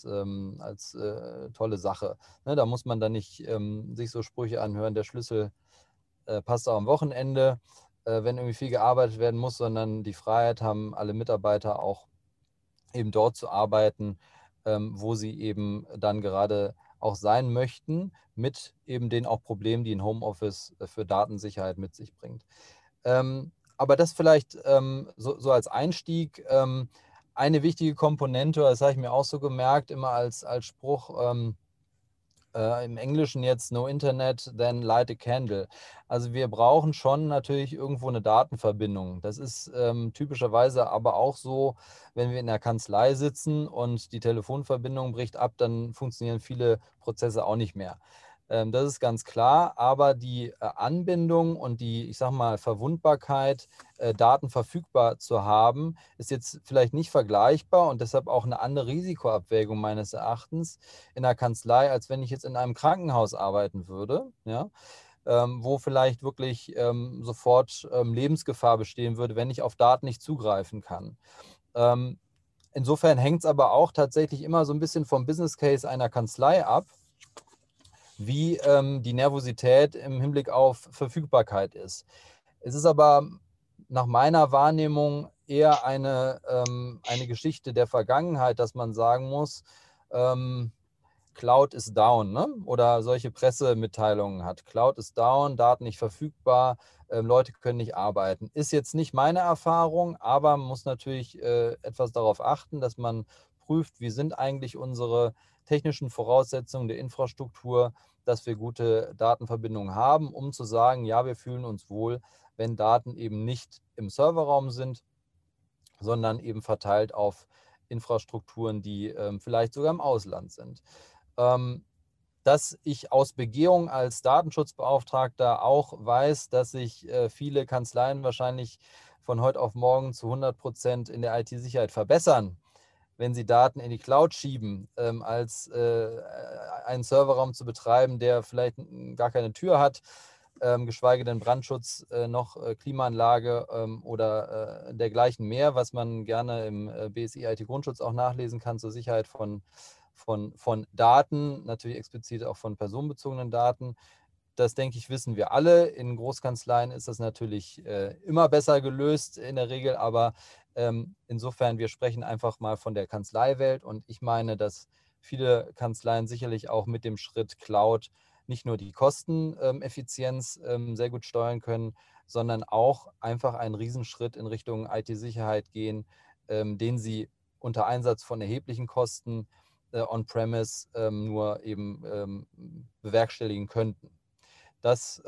tolle Sache. Ne, da muss man dann nicht sich so Sprüche anhören, der Schlüssel passt auch am Wochenende, wenn irgendwie viel gearbeitet werden muss, sondern die Freiheit haben alle Mitarbeiter auch eben dort zu arbeiten, wo sie eben dann gerade auch sein möchten, mit eben den auch Problemen, die ein Homeoffice für Datensicherheit mit sich bringt. Aber das vielleicht so als Einstieg. Eine wichtige Komponente, das habe ich mir auch so gemerkt, immer als Spruch, im Englischen jetzt no Internet, then light a candle. Also wir brauchen schon natürlich irgendwo eine Datenverbindung. Das ist typischerweise aber auch so, wenn wir in der Kanzlei sitzen und die Telefonverbindung bricht ab, dann funktionieren viele Prozesse auch nicht mehr. Das ist ganz klar, aber die Anbindung und die, ich sag mal, Verwundbarkeit, Daten verfügbar zu haben, ist jetzt vielleicht nicht vergleichbar und deshalb auch eine andere Risikoabwägung meines Erachtens in der Kanzlei, als wenn ich jetzt in einem Krankenhaus arbeiten würde, ja, wo vielleicht wirklich sofort Lebensgefahr bestehen würde, wenn ich auf Daten nicht zugreifen kann. Insofern hängt es aber auch tatsächlich immer so ein bisschen vom Business Case einer Kanzlei ab, wie die Nervosität im Hinblick auf Verfügbarkeit ist. Es ist aber nach meiner Wahrnehmung eher eine Geschichte der Vergangenheit, dass man sagen muss, Cloud ist down, ne? Oder solche Pressemitteilungen hat. Cloud ist down, Daten nicht verfügbar, Leute können nicht arbeiten. Ist jetzt nicht meine Erfahrung, aber man muss natürlich etwas darauf achten, dass man prüft, wie sind eigentlich unsere technischen Voraussetzungen der Infrastruktur, dass wir gute Datenverbindungen haben, um zu sagen, ja, wir fühlen uns wohl, wenn Daten eben nicht im Serverraum sind, sondern eben verteilt auf Infrastrukturen, die vielleicht sogar im Ausland sind. Dass ich aus Begehung als Datenschutzbeauftragter auch weiß, dass sich viele Kanzleien wahrscheinlich von heute auf morgen zu 100% in der IT-Sicherheit verbessern, wenn sie Daten in die Cloud schieben, als einen Serverraum zu betreiben, der vielleicht gar keine Tür hat, geschweige denn Brandschutz, noch Klimaanlage oder dergleichen mehr, was man gerne im BSI IT-Grundschutz auch nachlesen kann zur Sicherheit von Daten, natürlich explizit auch von personenbezogenen Daten. Das, denke ich, wissen wir alle. In Großkanzleien ist das natürlich immer besser gelöst in der Regel, aber insofern, wir sprechen einfach mal von der Kanzleiwelt und ich meine, dass viele Kanzleien sicherlich auch mit dem Schritt Cloud nicht nur die Kosteneffizienz sehr gut steuern können, sondern auch einfach einen Riesenschritt in Richtung IT-Sicherheit gehen, den sie unter Einsatz von erheblichen Kosten on-premise nur eben bewerkstelligen könnten. Das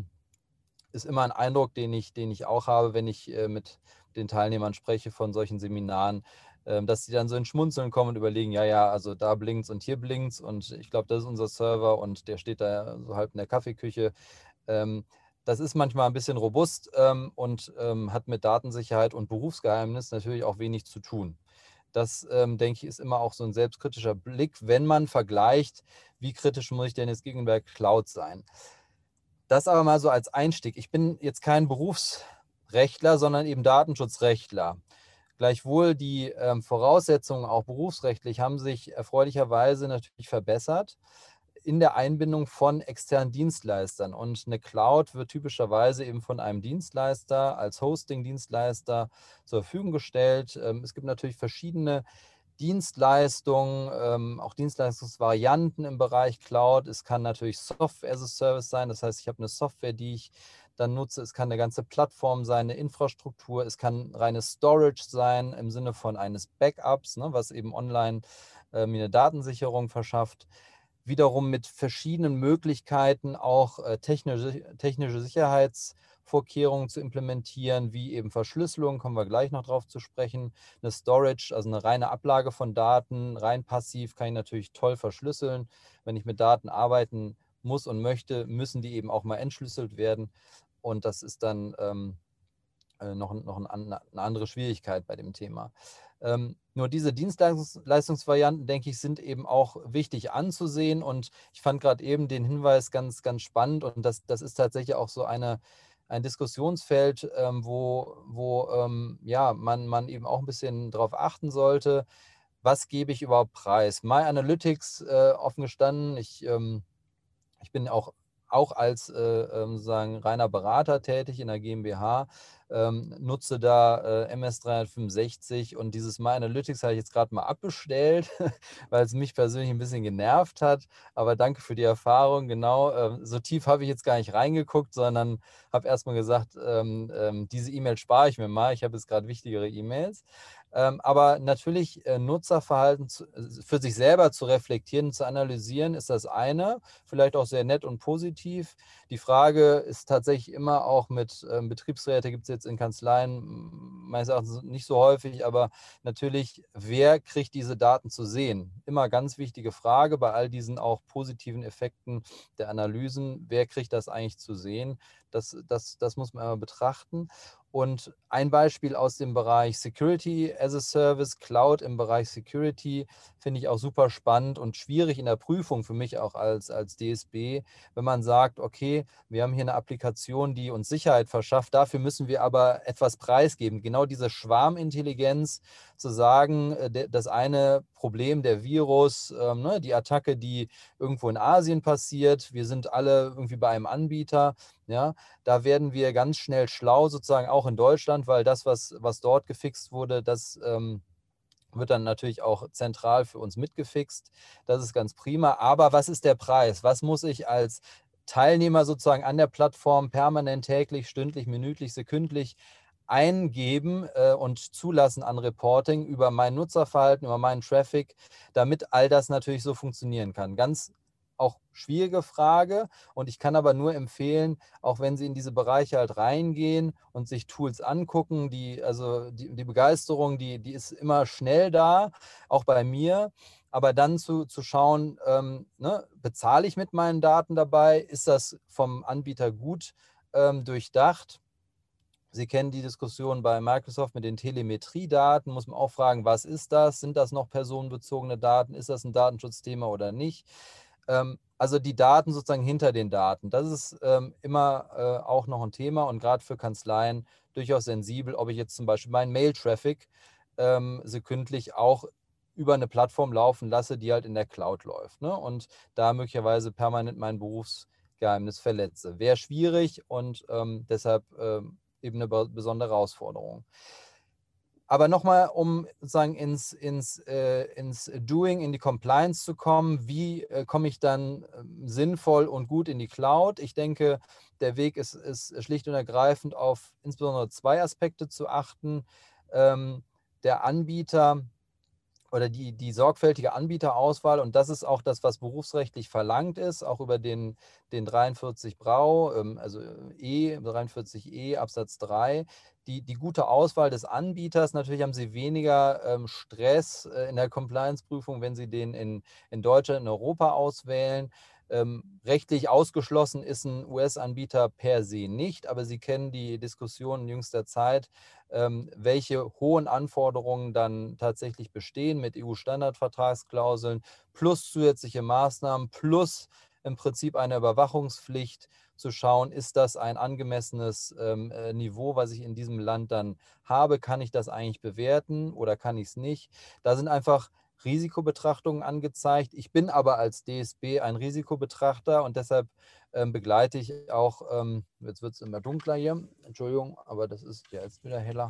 ist immer ein Eindruck, den ich auch habe, wenn ich mit den Teilnehmern spreche von solchen Seminaren, dass sie dann so in Schmunzeln kommen und überlegen, ja, also da blinkt's und hier blinkt's und ich glaube, das ist unser Server und der steht da so halb in der Kaffeeküche. Das ist manchmal ein bisschen robust und hat mit Datensicherheit und Berufsgeheimnis natürlich auch wenig zu tun. Das, denke ich, ist immer auch so ein selbstkritischer Blick, wenn man vergleicht, wie kritisch muss ich denn jetzt gegenüber Cloud sein. Das aber mal so als Einstieg. Ich bin jetzt kein Berufsrechtler, sondern eben Datenschutzrechtler. Gleichwohl die Voraussetzungen auch berufsrechtlich haben sich erfreulicherweise natürlich verbessert in der Einbindung von externen Dienstleistern. Und eine Cloud wird typischerweise eben von einem Dienstleister als Hosting-Dienstleister zur Verfügung gestellt. Es gibt natürlich verschiedene Dienstleistungen, auch Dienstleistungsvarianten im Bereich Cloud. Es kann natürlich Software as a Service sein, das heißt, ich habe eine Software, die ich dann nutze. Es kann eine ganze Plattform sein, eine Infrastruktur. Es kann reines Storage sein im Sinne von eines Backups, ne, was eben online mir eine Datensicherung verschafft. Wiederum mit verschiedenen Möglichkeiten auch technische Sicherheitsvorkehrungen zu implementieren, wie eben Verschlüsselung, kommen wir gleich noch drauf zu sprechen. Eine Storage, also eine reine Ablage von Daten, rein passiv kann ich natürlich toll verschlüsseln. Wenn ich mit Daten arbeiten muss und möchte, müssen die eben auch mal entschlüsselt werden. Und das ist dann noch eine andere Schwierigkeit bei dem Thema. Nur diese Dienstleistungsvarianten, denke ich, sind eben auch wichtig anzusehen. Und ich fand gerade eben den Hinweis ganz, ganz spannend. Und das ist tatsächlich auch so ein Diskussionsfeld, wo ja, man eben auch ein bisschen darauf achten sollte, was gebe ich überhaupt preis. My Analytics, offen gestanden, ich bin auch als sozusagen reiner Berater tätig in der GmbH, nutze da MS 365 und dieses My Analytics habe ich jetzt gerade mal abbestellt, weil es mich persönlich ein bisschen genervt hat. Aber danke für die Erfahrung. Genau, so tief habe ich jetzt gar nicht reingeguckt, sondern habe erstmal gesagt, diese E-Mail spare ich mir mal. Ich habe jetzt gerade wichtigere E-Mails. Aber natürlich Nutzerverhalten für sich selber zu reflektieren, zu analysieren, ist das eine, vielleicht auch sehr nett und positiv. Die Frage ist tatsächlich immer auch mit Betriebsräte, gibt es jetzt in Kanzleien meines Erachtens nicht so häufig, aber natürlich, wer kriegt diese Daten zu sehen? Immer ganz wichtige Frage bei all diesen auch positiven Effekten der Analysen, wer kriegt das eigentlich zu sehen? Das muss man immer betrachten. Und ein Beispiel aus dem Bereich Security as a Service, Cloud im Bereich Security, finde ich auch super spannend und schwierig in der Prüfung für mich auch als DSB, wenn man sagt, okay, wir haben hier eine Applikation, die uns Sicherheit verschafft, dafür müssen wir aber etwas preisgeben. Genau diese Schwarmintelligenz zu sagen, das eine Problem, der Virus, die Attacke, die irgendwo in Asien passiert, wir sind alle irgendwie bei einem Anbieter, ja, da werden wir ganz schnell schlau, sozusagen auch in Deutschland, weil das, was dort gefixt wurde, das wird dann natürlich auch zentral für uns mitgefixt. Das ist ganz prima. Aber was ist der Preis? Was muss ich als Teilnehmer sozusagen an der Plattform permanent, täglich, stündlich, minütlich, sekündlich eingeben und zulassen an Reporting über mein Nutzerverhalten, über meinen Traffic, damit all das natürlich so funktionieren kann. Ganz auch schwierige Frage, und ich kann aber nur empfehlen, auch wenn Sie in diese Bereiche halt reingehen und sich Tools angucken, die Begeisterung, die ist immer schnell da, auch bei mir, aber dann zu schauen, bezahle ich mit meinen Daten dabei, ist das vom Anbieter gut durchdacht? Sie kennen die Diskussion bei Microsoft mit den Telemetriedaten. Muss man auch fragen, was ist das? Sind das noch personenbezogene Daten? Ist das ein Datenschutzthema oder nicht? Also die Daten sozusagen hinter den Daten, das ist immer auch noch ein Thema und gerade für Kanzleien durchaus sensibel, ob ich jetzt zum Beispiel meinen Mail-Traffic sekündlich auch über eine Plattform laufen lasse, die halt in der Cloud läuft, ne? Und da möglicherweise permanent mein Berufsgeheimnis verletze. Wäre schwierig und deshalb eben eine besondere Herausforderung. Aber nochmal, um sozusagen ins Doing, in die Compliance zu kommen, wie komme ich dann sinnvoll und gut in die Cloud? Ich denke, der Weg ist schlicht und ergreifend auf insbesondere zwei Aspekte zu achten. Der Anbieter oder die sorgfältige Anbieterauswahl, und das ist auch das, was berufsrechtlich verlangt ist, auch über den 43 Brau, also 43e Absatz 3, die gute Auswahl des Anbieters. Natürlich haben Sie weniger Stress in der Compliance-Prüfung, wenn Sie den in Deutschland, in Europa auswählen. Rechtlich ausgeschlossen ist ein US-Anbieter per se nicht, aber Sie kennen die Diskussion in jüngster Zeit, welche hohen Anforderungen dann tatsächlich bestehen mit EU-Standardvertragsklauseln plus zusätzliche Maßnahmen plus im Prinzip eine Überwachungspflicht zu schauen, ist das ein angemessenes Niveau, was ich in diesem Land dann habe? Kann ich das eigentlich bewerten oder kann ich es nicht? Da sind einfach Risikobetrachtungen angezeigt. Ich bin aber als DSB ein Risikobetrachter und deshalb begleite ich auch, jetzt wird es immer dunkler hier, Entschuldigung, aber das ist ja jetzt wieder heller.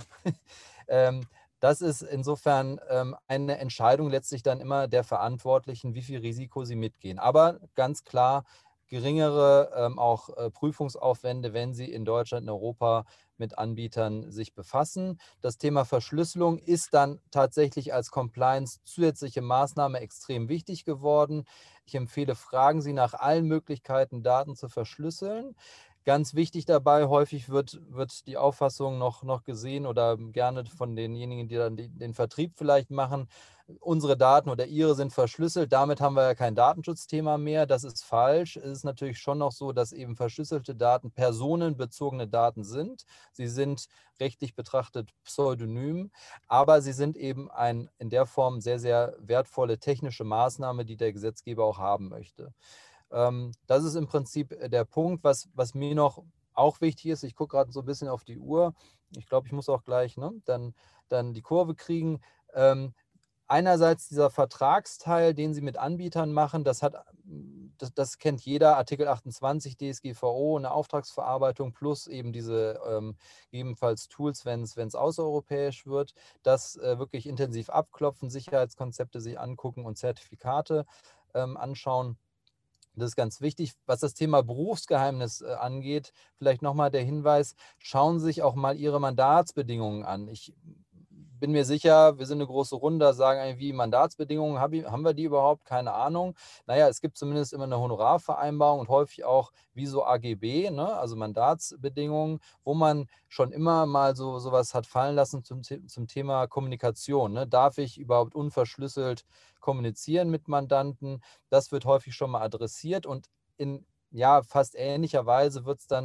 Das ist insofern eine Entscheidung letztlich dann immer der Verantwortlichen, wie viel Risiko sie mitgehen. Aber ganz klar, geringere auch Prüfungsaufwände, wenn sie in Deutschland, in Europa mit Anbietern sich befassen. Das Thema Verschlüsselung ist dann tatsächlich als Compliance zusätzliche Maßnahme extrem wichtig geworden. Ich empfehle, fragen Sie nach allen Möglichkeiten, Daten zu verschlüsseln. Ganz wichtig dabei, häufig wird die Auffassung noch gesehen oder gerne von denjenigen, die dann den Vertrieb vielleicht machen, unsere Daten oder Ihre sind verschlüsselt, damit haben wir ja kein Datenschutzthema mehr. Das ist falsch. Es ist natürlich schon noch so, dass eben verschlüsselte Daten personenbezogene Daten sind. Sie sind rechtlich betrachtet pseudonym, aber sie sind eben in der Form sehr, sehr wertvolle technische Maßnahme, die der Gesetzgeber auch haben möchte. Das ist im Prinzip der Punkt, was mir noch auch wichtig ist. Ich gucke gerade so ein bisschen auf die Uhr. Ich glaube, ich muss auch gleich dann die Kurve kriegen. Einerseits dieser Vertragsteil, den Sie mit Anbietern machen, das kennt jeder, Artikel 28 DSGVO, eine Auftragsverarbeitung plus eben diese gegebenenfalls Tools, wenn es außereuropäisch wird, das wirklich intensiv abklopfen, Sicherheitskonzepte sich angucken und Zertifikate anschauen. Das ist ganz wichtig. Was das Thema Berufsgeheimnis angeht, vielleicht nochmal der Hinweis, schauen Sie sich auch mal Ihre Mandatsbedingungen an. Ich bin mir sicher, wir sind eine große Runde, da sagen irgendwie Mandatsbedingungen, haben wir die überhaupt? Keine Ahnung. Naja, es gibt zumindest immer eine Honorarvereinbarung und häufig auch wie so AGB, ne? Also Mandatsbedingungen, wo man schon immer mal sowas hat fallen lassen zum Thema Kommunikation. Ne? Darf ich überhaupt unverschlüsselt kommunizieren mit Mandanten? Das wird häufig schon mal adressiert und in fast ähnlicher Weise wird es dann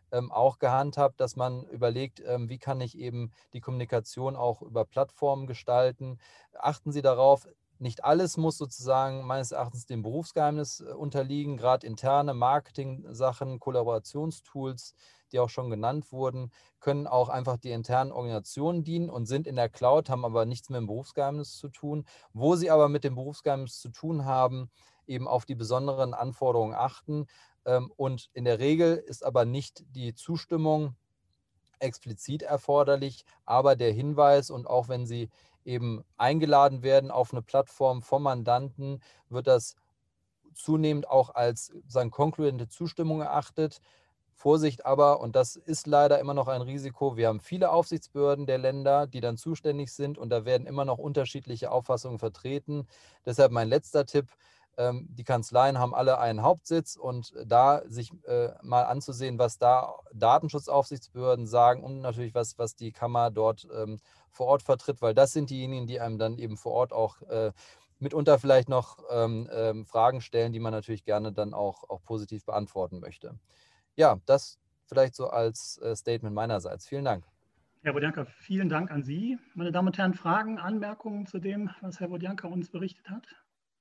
auch gehandhabt, dass man überlegt, wie kann ich eben die Kommunikation auch über Plattformen gestalten. Achten Sie darauf, nicht alles muss sozusagen meines Erachtens dem Berufsgeheimnis unterliegen, gerade interne Marketing-Sachen, Kollaborationstools, die auch schon genannt wurden, können auch einfach die internen Organisationen dienen und sind in der Cloud, haben aber nichts mit dem Berufsgeheimnis zu tun. Wo sie aber mit dem Berufsgeheimnis zu tun haben, eben auf die besonderen Anforderungen achten. Und in der Regel ist aber nicht die Zustimmung explizit erforderlich, aber der Hinweis, und auch wenn Sie eben eingeladen werden auf eine Plattform vom Mandanten, wird das zunehmend auch als sozusagen konkluente Zustimmung erachtet. Vorsicht aber, und das ist leider immer noch ein Risiko, wir haben viele Aufsichtsbehörden der Länder, die dann zuständig sind, und da werden immer noch unterschiedliche Auffassungen vertreten. Deshalb mein letzter Tipp: Die Kanzleien haben alle einen Hauptsitz, und da sich mal anzusehen, was da Datenschutzaufsichtsbehörden sagen und natürlich was die Kammer dort vor Ort vertritt, weil das sind diejenigen, die einem dann eben vor Ort auch mitunter vielleicht noch Fragen stellen, die man natürlich gerne dann auch positiv beantworten möchte. Ja, das vielleicht so als Statement meinerseits. Vielen Dank. Herr Wodianka, vielen Dank an Sie. Meine Damen und Herren, Fragen, Anmerkungen zu dem, was Herr Wodianka uns berichtet hat?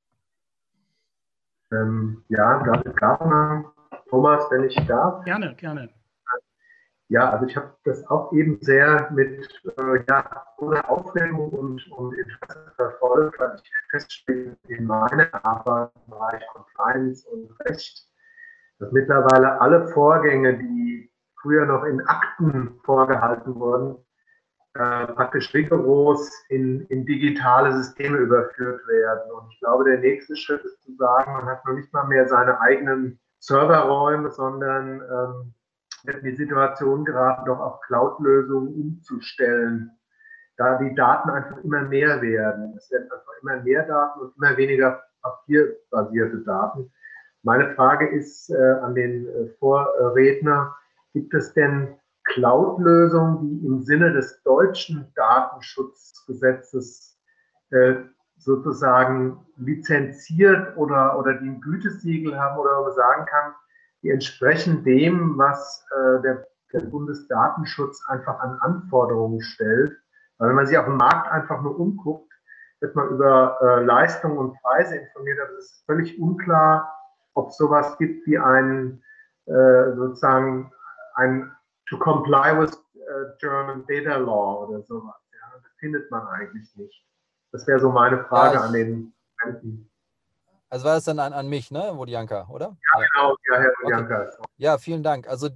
Ja, David Gardner, Thomas, wenn ich darf. Gerne, gerne. Ja, also ich habe das auch eben sehr mit großer Aufregung und Interesse verfolgt, weil ich feststelle in meiner Arbeit im Bereich Compliance und Recht, dass mittlerweile alle Vorgänge, die früher noch in Akten vorgehalten wurden, praktisch rigoros in digitale Systeme überführt werden. Und ich glaube, der nächste Schritt ist zu sagen, man hat noch nicht mal mehr seine eigenen Serverräume, sondern wird in die Situation geraten, doch auf Cloud-Lösungen umzustellen, da die Daten einfach immer mehr werden. Es werden einfach immer mehr Daten und immer weniger papierbasierte Daten. Meine Frage ist an den Vorredner: Gibt es denn Cloud-Lösungen, die im Sinne des deutschen Datenschutzgesetzes sozusagen lizenziert oder die ein Gütesiegel haben, oder man sagen kann, die entsprechen dem, was der Bundesdatenschutz einfach an Anforderungen stellt? Weil wenn man sich auf dem Markt einfach nur umguckt, wird man über Leistungen und Preise informiert, aber es ist völlig unklar, ob es sowas gibt wie sozusagen ein to comply with German Data Law oder sowas. Ja, das findet man eigentlich nicht. Das wäre so meine Frage an den Studenten. Also war es dann an mich, ne, Wodianka, oder? Ja, genau, ja, Herr Wodianka. Okay. Ja, vielen Dank. Also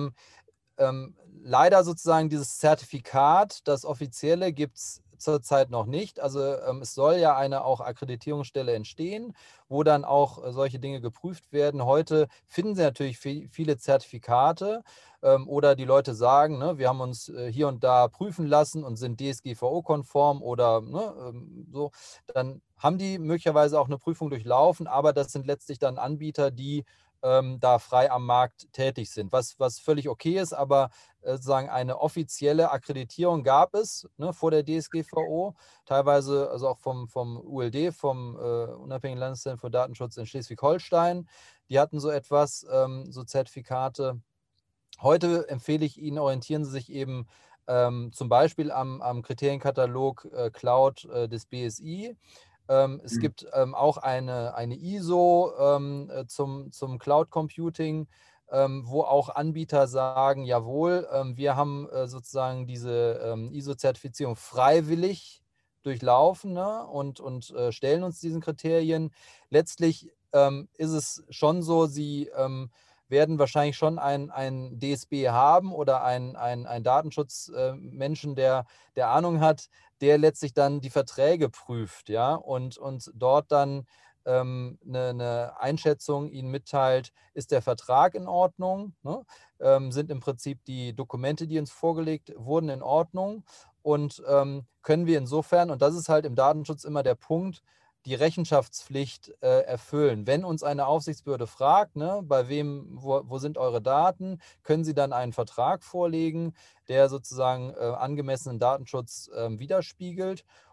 leider sozusagen dieses Zertifikat, das offizielle, gibt es zurzeit noch nicht. Also es soll ja eine auch Akkreditierungsstelle entstehen, wo dann auch solche Dinge geprüft werden. Heute finden Sie natürlich viele Zertifikate oder die Leute sagen, ne, wir haben uns hier und da prüfen lassen und sind DSGVO-konform oder ne, so. Dann haben die möglicherweise auch eine Prüfung durchlaufen, aber das sind letztlich dann Anbieter, die da frei am Markt tätig sind, was völlig okay ist, aber sozusagen eine offizielle Akkreditierung gab es, ne, vor der DSGVO, teilweise also auch vom ULD, vom Unabhängigen Landeszentrum für Datenschutz in Schleswig-Holstein. Die hatten so etwas, so Zertifikate. Heute empfehle ich Ihnen, orientieren Sie sich eben zum Beispiel am Kriterienkatalog Cloud des BSI. Es gibt auch eine ISO zum Cloud Computing, wo auch Anbieter sagen, jawohl, wir haben sozusagen diese ISO-Zertifizierung freiwillig durchlaufen, ne, und stellen uns diesen Kriterien. Letztlich ist es schon so, sie werden wahrscheinlich schon ein DSB haben oder ein Datenschutzmenschen, der Ahnung hat, der letztlich dann die Verträge prüft, ja, und dort dann eine Einschätzung Ihnen mitteilt, ist der Vertrag in Ordnung, ne? Sind im Prinzip die Dokumente, die uns vorgelegt wurden, in Ordnung, und können wir insofern, und das ist halt im Datenschutz immer der Punkt, die Rechenschaftspflicht erfüllen. Wenn uns eine Aufsichtsbehörde fragt, ne, bei wem, wo sind eure Daten, können sie dann einen Vertrag vorlegen, der sozusagen angemessenen Datenschutz widerspiegelt.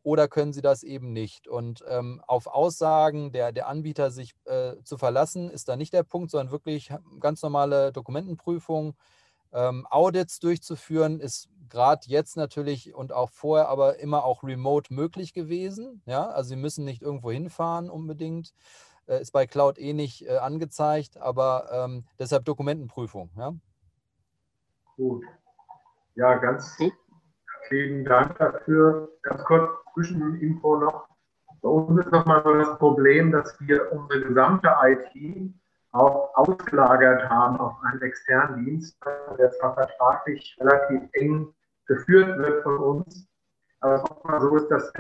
oder können sie das eben nicht? Und auf Aussagen der Anbieter sich zu verlassen, ist da nicht der Punkt, sondern wirklich ganz normale Dokumentenprüfung. Audits durchzuführen ist gerade jetzt natürlich und auch vorher aber immer auch remote möglich gewesen. Ja? Also Sie müssen nicht irgendwo hinfahren unbedingt. Ist bei Cloud eh nicht angezeigt, aber deshalb Dokumentenprüfung. Ja? Gut. Ja, ganz vielen Dank dafür. Ganz kurz Zwischeninfo noch. Bei uns ist nochmal so das Problem, dass wir unsere gesamte IT auch ausgelagert haben auf einen externen Dienst, der zwar vertraglich relativ eng geführt wird von uns, aber es auch mal so ist, dass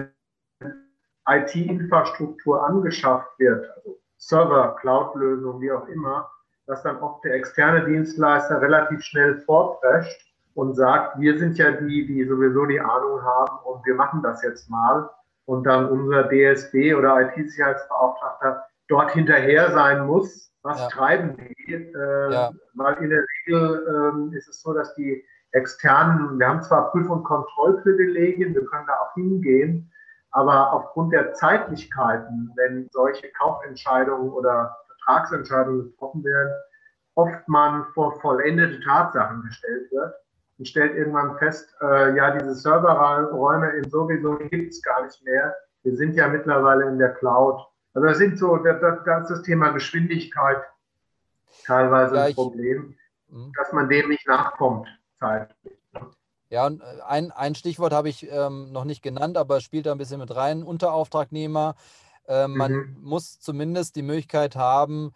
IT-Infrastruktur angeschafft wird, also Server, Cloud-Lösungen, wie auch immer, dass dann oft der externe Dienstleister relativ schnell vorprescht und sagt, wir sind ja die sowieso die Ahnung haben und wir machen das jetzt mal. Und dann unser DSB oder IT-Sicherheitsbeauftragter dort hinterher sein muss, was treiben die? Weil in der Regel ist es so, dass die externen, wir haben zwar Prüf- und Kontrollprivilegien, wir können da auch hingehen, aber aufgrund der Zeitlichkeiten, wenn solche Kaufentscheidungen oder Vertragsentscheidungen getroffen werden, oft man vor vollendete Tatsachen gestellt wird und stellt irgendwann fest, ja, diese Serverräume in sowieso gibt es gar nicht mehr. Wir sind ja mittlerweile in der Cloud. Also das sind so, das ist das Thema Geschwindigkeit teilweise ein Problem, dass man dem nicht nachkommt zeitlich. Ja, und ein Stichwort habe ich noch nicht genannt, aber es spielt da ein bisschen mit rein. Unterauftragnehmer. Man muss zumindest die Möglichkeit haben,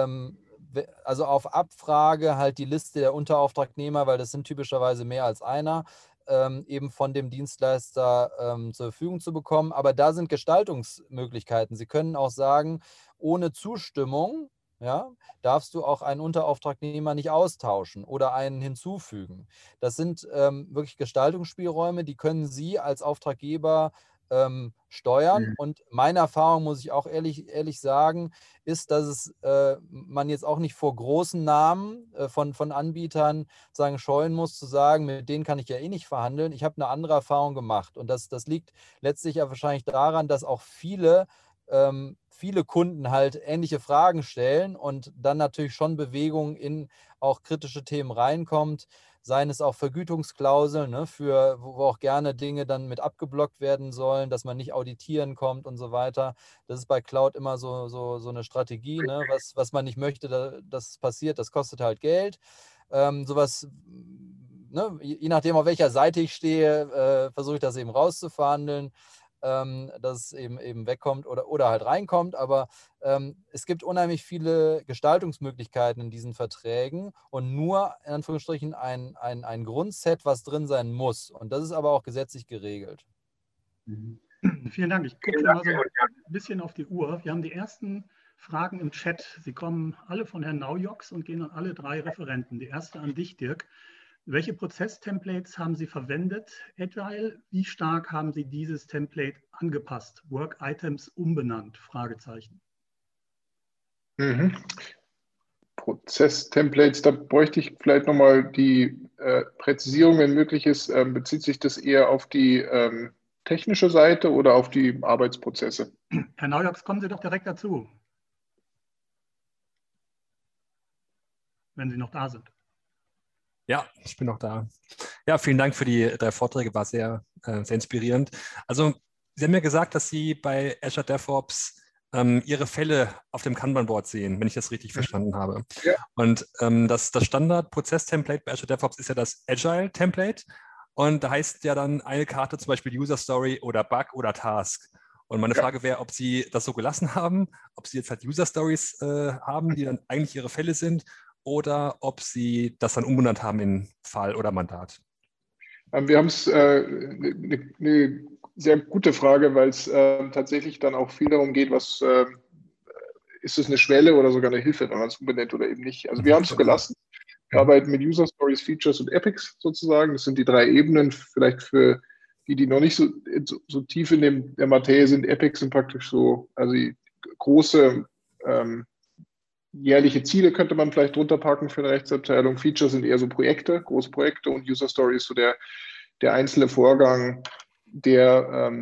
also auf Abfrage halt die Liste der Unterauftragnehmer, weil das sind typischerweise mehr als einer, eben von dem Dienstleister zur Verfügung zu bekommen. Aber da sind Gestaltungsmöglichkeiten. Sie können auch sagen, ohne Zustimmung, ja, darfst du auch einen Unterauftragnehmer nicht austauschen oder einen hinzufügen. Das sind wirklich Gestaltungsspielräume, die können Sie als Auftraggeber steuern. Und meine Erfahrung, muss ich auch ehrlich sagen, ist, dass man jetzt auch nicht vor großen Namen von Anbietern scheuen muss, zu sagen, mit denen kann ich ja eh nicht verhandeln. Ich habe eine andere Erfahrung gemacht. Und das liegt letztlich ja wahrscheinlich daran, dass auch viele Kunden halt ähnliche Fragen stellen und dann natürlich schon Bewegung in auch kritische Themen reinkommt. Seien es auch Vergütungsklauseln, ne, wo auch gerne Dinge dann mit abgeblockt werden sollen, dass man nicht auditieren kommt und so weiter. Das ist bei Cloud immer so eine Strategie, ne, was man nicht möchte, dass passiert, das kostet halt Geld. Sowas, ne, je nachdem, auf welcher Seite ich stehe, versuche ich das eben rauszuverhandeln, dass es eben wegkommt oder halt reinkommt. Aber es gibt unheimlich viele Gestaltungsmöglichkeiten in diesen Verträgen und nur in Anführungsstrichen ein Grundset, was drin sein muss. Und das ist aber auch gesetzlich geregelt. Vielen Dank. Ich gucke mal so ein bisschen auf die Uhr. Wir haben die ersten Fragen im Chat. Sie kommen alle von Herrn Naujoks und gehen an alle 3 Referenten. Die erste an dich, Dirk. Welche Prozess-Templates haben Sie verwendet, Agile? Wie stark haben Sie dieses Template angepasst? Work-Items umbenannt? Fragezeichen. Prozess-Templates, da bräuchte ich vielleicht nochmal die Präzisierung, wenn möglich ist. Bezieht sich das eher auf die technische Seite oder auf die Arbeitsprozesse? Herr Naujoks, kommen Sie doch direkt dazu, wenn Sie noch da sind. Ja, ich bin noch da. Ja, vielen Dank für die 3 Vorträge, war sehr inspirierend. Also Sie haben ja gesagt, dass Sie bei Azure DevOps Ihre Fälle auf dem Kanban-Board sehen, wenn ich das richtig verstanden habe. Ja. Und das Standard-Prozess-Template bei Azure DevOps ist ja das Agile-Template. Und da heißt ja dann eine Karte zum Beispiel User Story oder Bug oder Task. Und meine Frage wäre, ob Sie das so gelassen haben, ob Sie jetzt halt User Stories haben, die dann eigentlich Ihre Fälle sind, oder ob Sie das dann umbenannt haben in Fall oder Mandat. Wir haben es eine sehr gute Frage, weil es tatsächlich dann auch viel darum geht, was ist es eine Schwelle oder sogar eine Hilfe, wenn man es umbenennt oder eben nicht. Also wir haben es gelassen. Wir arbeiten mit User Stories, Features und Epics sozusagen. Das sind die 3 Ebenen. Vielleicht für die noch nicht so tief in der Materie sind. Epics sind praktisch so, also die große jährliche Ziele könnte man vielleicht drunter packen für eine Rechtsabteilung. Features sind eher so Projekte, große Projekte, und User Story ist so der einzelne Vorgang, der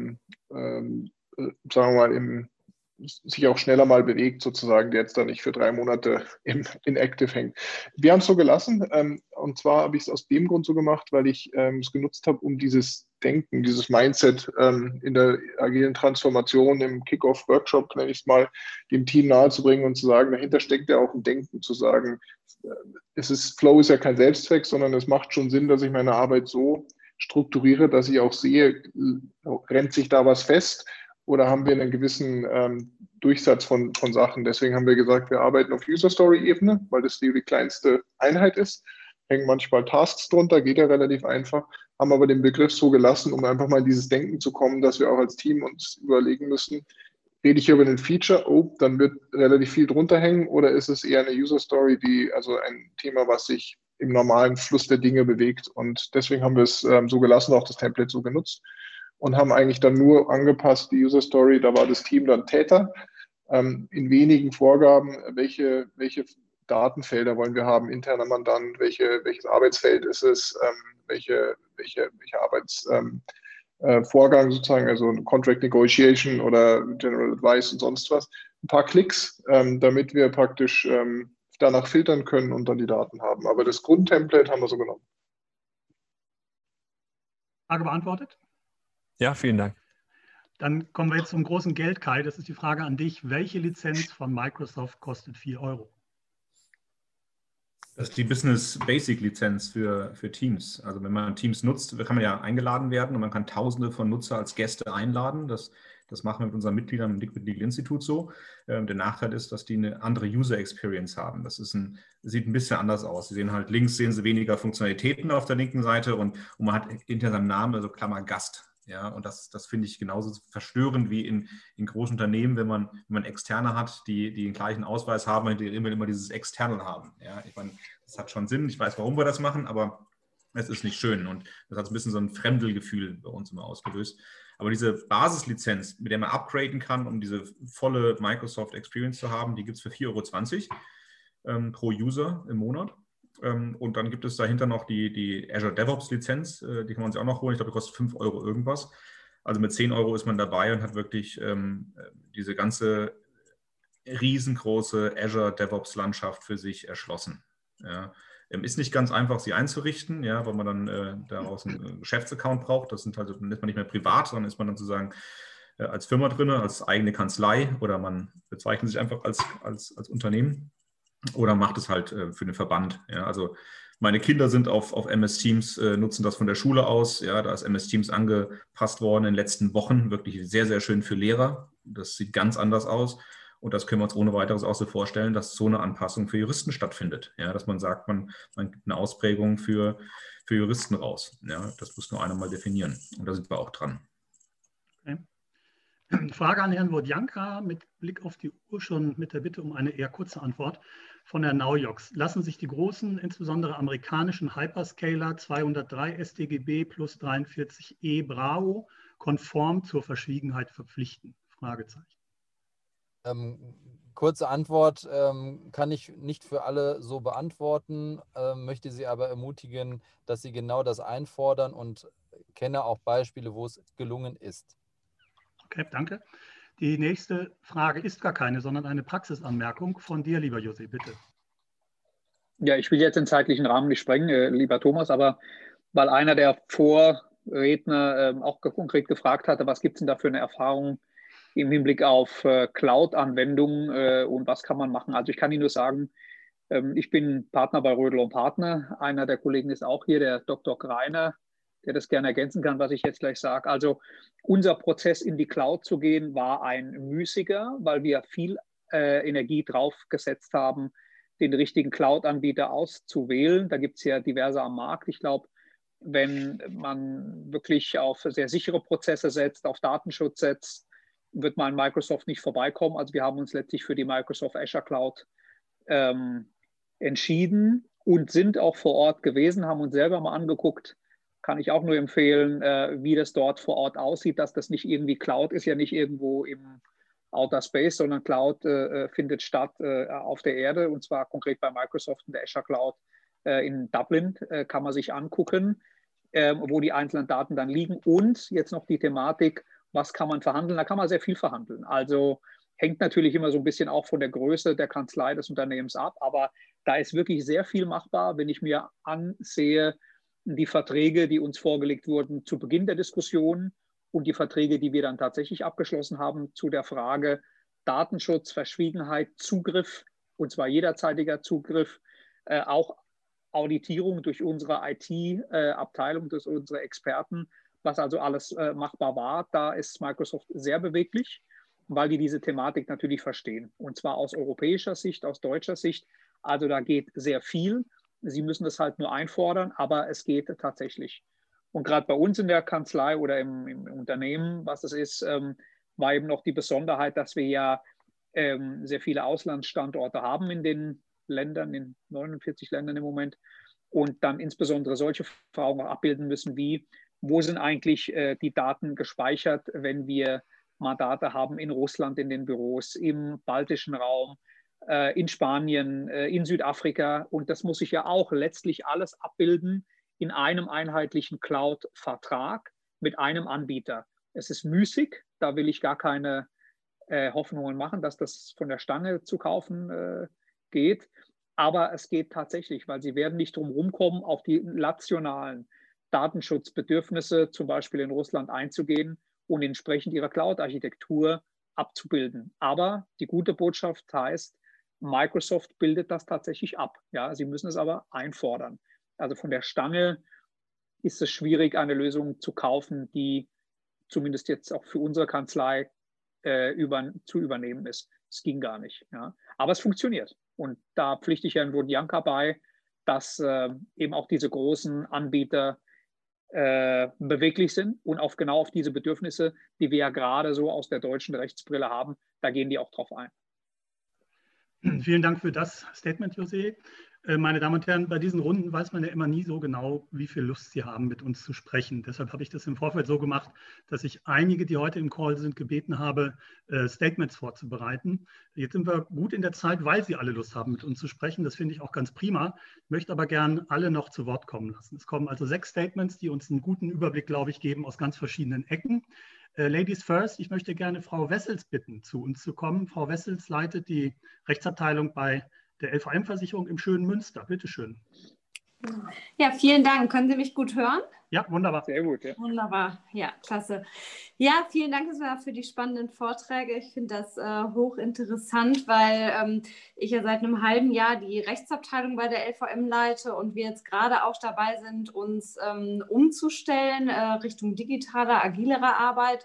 sagen wir mal, sich auch schneller mal bewegt, sozusagen, der jetzt da nicht für 3 Monate in Active hängt. Wir haben es so gelassen, und zwar habe ich es aus dem Grund so gemacht, weil ich es genutzt habe, um dieses Denken, dieses Mindset in der agilen Transformation, im Kick-Off-Workshop, nenne ich es mal, dem Team nahezubringen und zu sagen, dahinter steckt ja auch ein Denken, zu sagen, Flow ist ja kein Selbstzweck, sondern es macht schon Sinn, dass ich meine Arbeit so strukturiere, dass ich auch sehe, rennt sich da was fest, oder haben wir einen gewissen Durchsatz von Sachen. Deswegen haben wir gesagt, wir arbeiten auf User-Story-Ebene, weil das die kleinste Einheit ist. Hängen manchmal Tasks drunter, geht ja relativ einfach, haben aber den Begriff so gelassen, um einfach mal in dieses Denken zu kommen, dass wir auch als Team uns überlegen müssen, rede ich hier über ein Feature, dann wird relativ viel drunter hängen, oder ist es eher eine User-Story, also ein Thema, was sich im normalen Fluss der Dinge bewegt. Und deswegen haben wir es so gelassen, auch das Template so genutzt. Und haben eigentlich dann nur angepasst die User Story, da war das Team dann Täter, in wenigen Vorgaben, welche Datenfelder wollen wir haben, interner Mandant, welches Arbeitsfeld ist es, welche Arbeitsvorgang sozusagen, also Contract Negotiation oder General Advice und sonst was. Ein paar Klicks, damit wir praktisch danach filtern können und dann die Daten haben. Aber das Grundtemplate haben wir so genommen. Frage beantwortet? Ja, vielen Dank. Dann kommen wir jetzt zum großen Geld, Kai. Das ist die Frage an dich. Welche Lizenz von Microsoft kostet 4 Euro? Das ist die Business Basic Lizenz für Teams. Also wenn man Teams nutzt, kann man ja eingeladen werden und man kann Tausende von Nutzer als Gäste einladen. Das machen wir mit unseren Mitgliedern im Liquid Legal Institute so. Der Nachteil ist, dass die eine andere User Experience haben. Sieht ein bisschen anders aus. Sie sehen halt links sehen sie weniger Funktionalitäten auf der linken Seite und man hat hinter seinem Namen, also Klammer Gast. Ja, und das finde ich genauso verstörend wie in großen Unternehmen, wenn man Externe hat, die den gleichen Ausweis haben und die immer dieses External haben. Ja, ich meine, das hat schon Sinn. Ich weiß, warum wir das machen, aber es ist nicht schön. Und das hat ein bisschen so ein Fremdelgefühl bei uns immer ausgelöst. Aber diese Basislizenz, mit der man upgraden kann, um diese volle Microsoft Experience zu haben, die gibt es für 4,20 € pro User im Monat. Und dann gibt es dahinter noch die Azure DevOps Lizenz, die kann man sich auch noch holen. Ich glaube, die kostet 5 € irgendwas. Also mit 10 € ist man dabei und hat wirklich diese ganze riesengroße Azure DevOps Landschaft für sich erschlossen. Ja. Ist nicht ganz einfach, sie einzurichten, ja, weil man dann daraus einen Geschäftsaccount braucht. Dann ist man nicht mehr privat, sondern ist man dann sozusagen als Firma drin, als eigene Kanzlei, oder man bezeichnet sich einfach als Unternehmen. Oder macht es halt für den Verband. Ja, also meine Kinder sind auf MS Teams, nutzen das von der Schule aus. Ja, da ist MS Teams angepasst worden in den letzten Wochen. Wirklich sehr, sehr schön für Lehrer. Das sieht ganz anders aus. Und das können wir uns ohne weiteres auch so vorstellen, dass so eine Anpassung für Juristen stattfindet. Ja, dass man sagt, man gibt eine Ausprägung für Juristen raus. Ja, das muss nur einer mal definieren. Und da sind wir auch dran. Okay. Frage an Herrn Wodjanka mit Blick auf die Uhr schon mit der Bitte um eine eher kurze Antwort von Herrn Naujoks. Lassen sich die großen, insbesondere amerikanischen Hyperscaler 203 StGB plus 43E Bravo konform zur Verschwiegenheit verpflichten? Fragezeichen. Kurze Antwort kann ich nicht für alle so beantworten, möchte Sie aber ermutigen, dass Sie genau das einfordern und kenne auch Beispiele, wo es gelungen ist. Okay, danke. Die nächste Frage ist gar keine, sondern eine Praxisanmerkung von dir, lieber José, bitte. Ja, ich will jetzt den zeitlichen Rahmen nicht sprengen, lieber Thomas, aber weil einer der Vorredner auch konkret gefragt hatte, was gibt es denn da für eine Erfahrung im Hinblick auf Cloud-Anwendungen und was kann man machen? Also ich kann Ihnen nur sagen, ich bin Partner bei Rödl & Partner. Einer der Kollegen ist auch hier, der Dr. Greiner, der das gerne ergänzen kann, was ich jetzt gleich sage. Also unser Prozess in die Cloud zu gehen, war ein müßiger, weil wir viel Energie draufgesetzt haben, den richtigen Cloud-Anbieter auszuwählen. Da gibt es ja diverse am Markt. Ich glaube, wenn man wirklich auf sehr sichere Prozesse setzt, auf Datenschutz setzt, wird man an Microsoft nicht vorbeikommen. Also wir haben uns letztlich für die Microsoft Azure Cloud entschieden und sind auch vor Ort gewesen, haben uns selber mal angeguckt, kann ich auch nur empfehlen, wie das dort vor Ort aussieht, dass das nicht irgendwie Cloud ist, ja nicht irgendwo im Outer Space, sondern Cloud findet statt auf der Erde, und zwar konkret bei Microsoft in der Azure Cloud in Dublin, kann man sich angucken, wo die einzelnen Daten dann liegen. Und jetzt noch die Thematik, was kann man verhandeln? Da kann man sehr viel verhandeln. Also hängt natürlich immer so ein bisschen auch von der Größe der Kanzlei des Unternehmens ab, aber da ist wirklich sehr viel machbar, wenn ich mir ansehe, die Verträge, die uns vorgelegt wurden zu Beginn der Diskussion und die Verträge, die wir dann tatsächlich abgeschlossen haben zu der Frage Datenschutz, Verschwiegenheit, Zugriff, und zwar jederzeitiger Zugriff, auch Auditierung durch unsere IT-Abteilung, durch unsere Experten, was also alles machbar war. Da ist Microsoft sehr beweglich, weil die diese Thematik natürlich verstehen. Und zwar aus europäischer Sicht, aus deutscher Sicht. Also da geht sehr viel. Sie müssen das halt nur einfordern, aber es geht tatsächlich. Und gerade bei uns in der Kanzlei oder im Unternehmen, was es ist, war eben noch die Besonderheit, dass wir ja sehr viele Auslandsstandorte haben in den Ländern, in 49 Ländern im Moment, und dann insbesondere solche Fragen abbilden müssen wie, wo sind eigentlich die Daten gespeichert, wenn wir Mandate haben in Russland, in den Büros, im baltischen Raum, in Spanien, in Südafrika. Und das muss ich ja auch letztlich alles abbilden in einem einheitlichen Cloud-Vertrag mit einem Anbieter. Es ist müßig, da will ich gar keine Hoffnungen machen, dass das von der Stange zu kaufen geht. Aber es geht tatsächlich, weil sie werden nicht drum rumkommen, auf die nationalen Datenschutzbedürfnisse zum Beispiel in Russland einzugehen und entsprechend ihre Cloud-Architektur abzubilden. Aber die gute Botschaft heißt, Microsoft bildet das tatsächlich ab. Ja, sie müssen es aber einfordern. Also von der Stange ist es schwierig, eine Lösung zu kaufen, die zumindest jetzt auch für unsere Kanzlei zu übernehmen ist. Es ging gar nicht. Ja. Aber es funktioniert. Und da pflichte ich Herrn Wodjanka bei, dass eben auch diese großen Anbieter beweglich sind und genau auf diese Bedürfnisse, die wir ja gerade so aus der deutschen Rechtsbrille haben, da gehen die auch drauf ein. Vielen Dank für das Statement, José. Meine Damen und Herren, bei diesen Runden weiß man ja immer nie so genau, wie viel Lust Sie haben, mit uns zu sprechen. Deshalb habe ich das im Vorfeld so gemacht, dass ich einige, die heute im Call sind, gebeten habe, Statements vorzubereiten. Jetzt sind wir gut in der Zeit, weil Sie alle Lust haben, mit uns zu sprechen. Das finde ich auch ganz prima. Ich möchte aber gern alle noch zu Wort kommen lassen. Es kommen also 6 Statements, die uns einen guten Überblick, glaube ich, geben aus ganz verschiedenen Ecken. Ladies first, ich möchte gerne Frau Wessels bitten, zu uns zu kommen. Frau Wessels leitet die Rechtsabteilung bei der LVM-Versicherung im schönen Münster. Bitte schön. Ja, vielen Dank. Können Sie mich gut hören? Ja, wunderbar. Sehr gut. Ja. Wunderbar, ja, klasse. Ja, vielen Dank für die spannenden Vorträge. Ich finde das hochinteressant, weil ich ja seit einem halben Jahr die Rechtsabteilung bei der LVM leite und wir jetzt gerade auch dabei sind, uns umzustellen Richtung digitaler, agilerer Arbeit.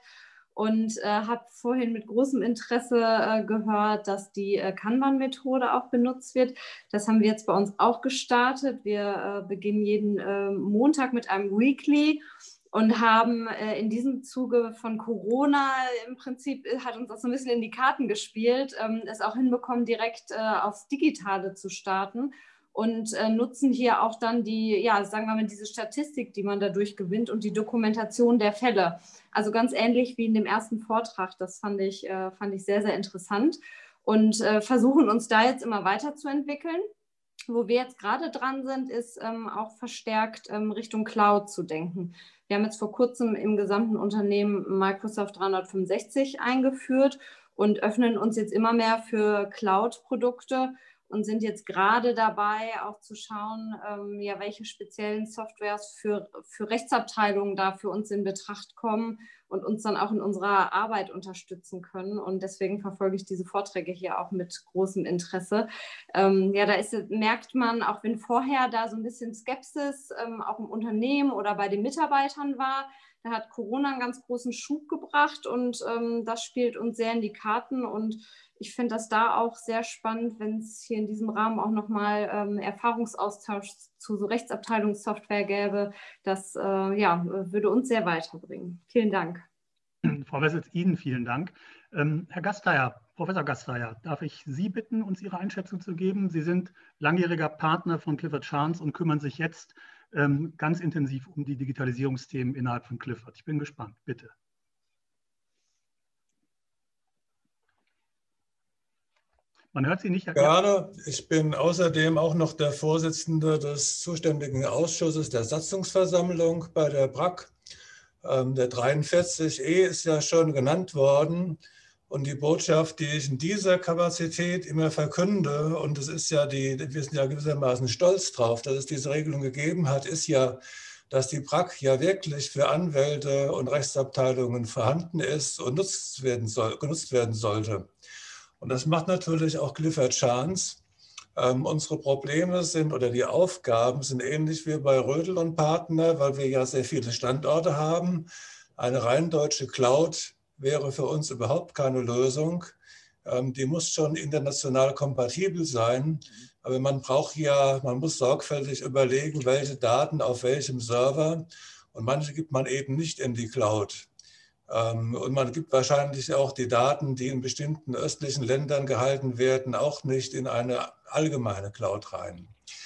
Und habe vorhin mit großem Interesse gehört, dass die Kanban-Methode auch benutzt wird. Das haben wir jetzt bei uns auch gestartet. Wir beginnen jeden Montag mit einem Weekly und haben in diesem Zuge von Corona im Prinzip, hat uns das so ein bisschen in die Karten gespielt, es auch hinbekommen, direkt aufs Digitale zu starten. Und nutzen hier auch dann die, ja, sagen wir mal, diese Statistik, die man dadurch gewinnt und die Dokumentation der Fälle. Also ganz ähnlich wie in dem ersten Vortrag. Das fand ich sehr, sehr interessant und versuchen uns da jetzt immer weiterzuentwickeln. Wo wir jetzt gerade dran sind, ist auch verstärkt Richtung Cloud zu denken. Wir haben jetzt vor kurzem im gesamten Unternehmen Microsoft 365 eingeführt und öffnen uns jetzt immer mehr für Cloud-Produkte und sind jetzt gerade dabei, auch zu schauen, ja, welche speziellen Softwares für Rechtsabteilungen da für uns in Betracht kommen und uns dann auch in unserer Arbeit unterstützen können. Und deswegen verfolge ich diese Vorträge hier auch mit großem Interesse. Ja, da merkt man, auch wenn vorher da so ein bisschen Skepsis auch im Unternehmen oder bei den Mitarbeitern war, da hat Corona einen ganz großen Schub gebracht und das spielt uns sehr in die Karten. Und ich finde das da auch sehr spannend, wenn es hier in diesem Rahmen auch nochmal Erfahrungsaustausch zu so Rechtsabteilungssoftware gäbe. Das ja, würde uns sehr weiterbringen. Vielen Dank. Frau Wessels, Ihnen vielen Dank. Herr Gasteyer, Professor Gasteyer, darf ich Sie bitten, uns Ihre Einschätzung zu geben? Sie sind langjähriger Partner von Clifford Chance und kümmern sich jetzt ganz intensiv um die Digitalisierungsthemen innerhalb von Clifford. Ich bin gespannt, bitte. Man hört Sie nicht. Gerne. Ich bin außerdem auch noch der Vorsitzende des zuständigen Ausschusses der Satzungsversammlung bei der BRAC. Der 43E ist ja schon genannt worden. Und die Botschaft, die ich in dieser Kapazität immer verkünde, und es ist ja wir sind ja gewissermaßen stolz drauf, dass es diese Regelung gegeben hat, ist ja, dass die BRAC ja wirklich für Anwälte und Rechtsabteilungen vorhanden ist und genutzt werden sollte. Und das macht natürlich auch Clifford Chance. Unsere Probleme sind oder die Aufgaben sind ähnlich wie bei Rödl und Partner, weil wir ja sehr viele Standorte haben. Eine rein deutsche Cloud wäre für uns überhaupt keine Lösung. Die muss schon international kompatibel sein. Aber man muss sorgfältig überlegen, welche Daten auf welchem Server. Und manche gibt man eben nicht in die Cloud. Und man gibt wahrscheinlich auch die Daten, die in bestimmten östlichen Ländern gehalten werden, auch nicht in eine allgemeine Cloud rein.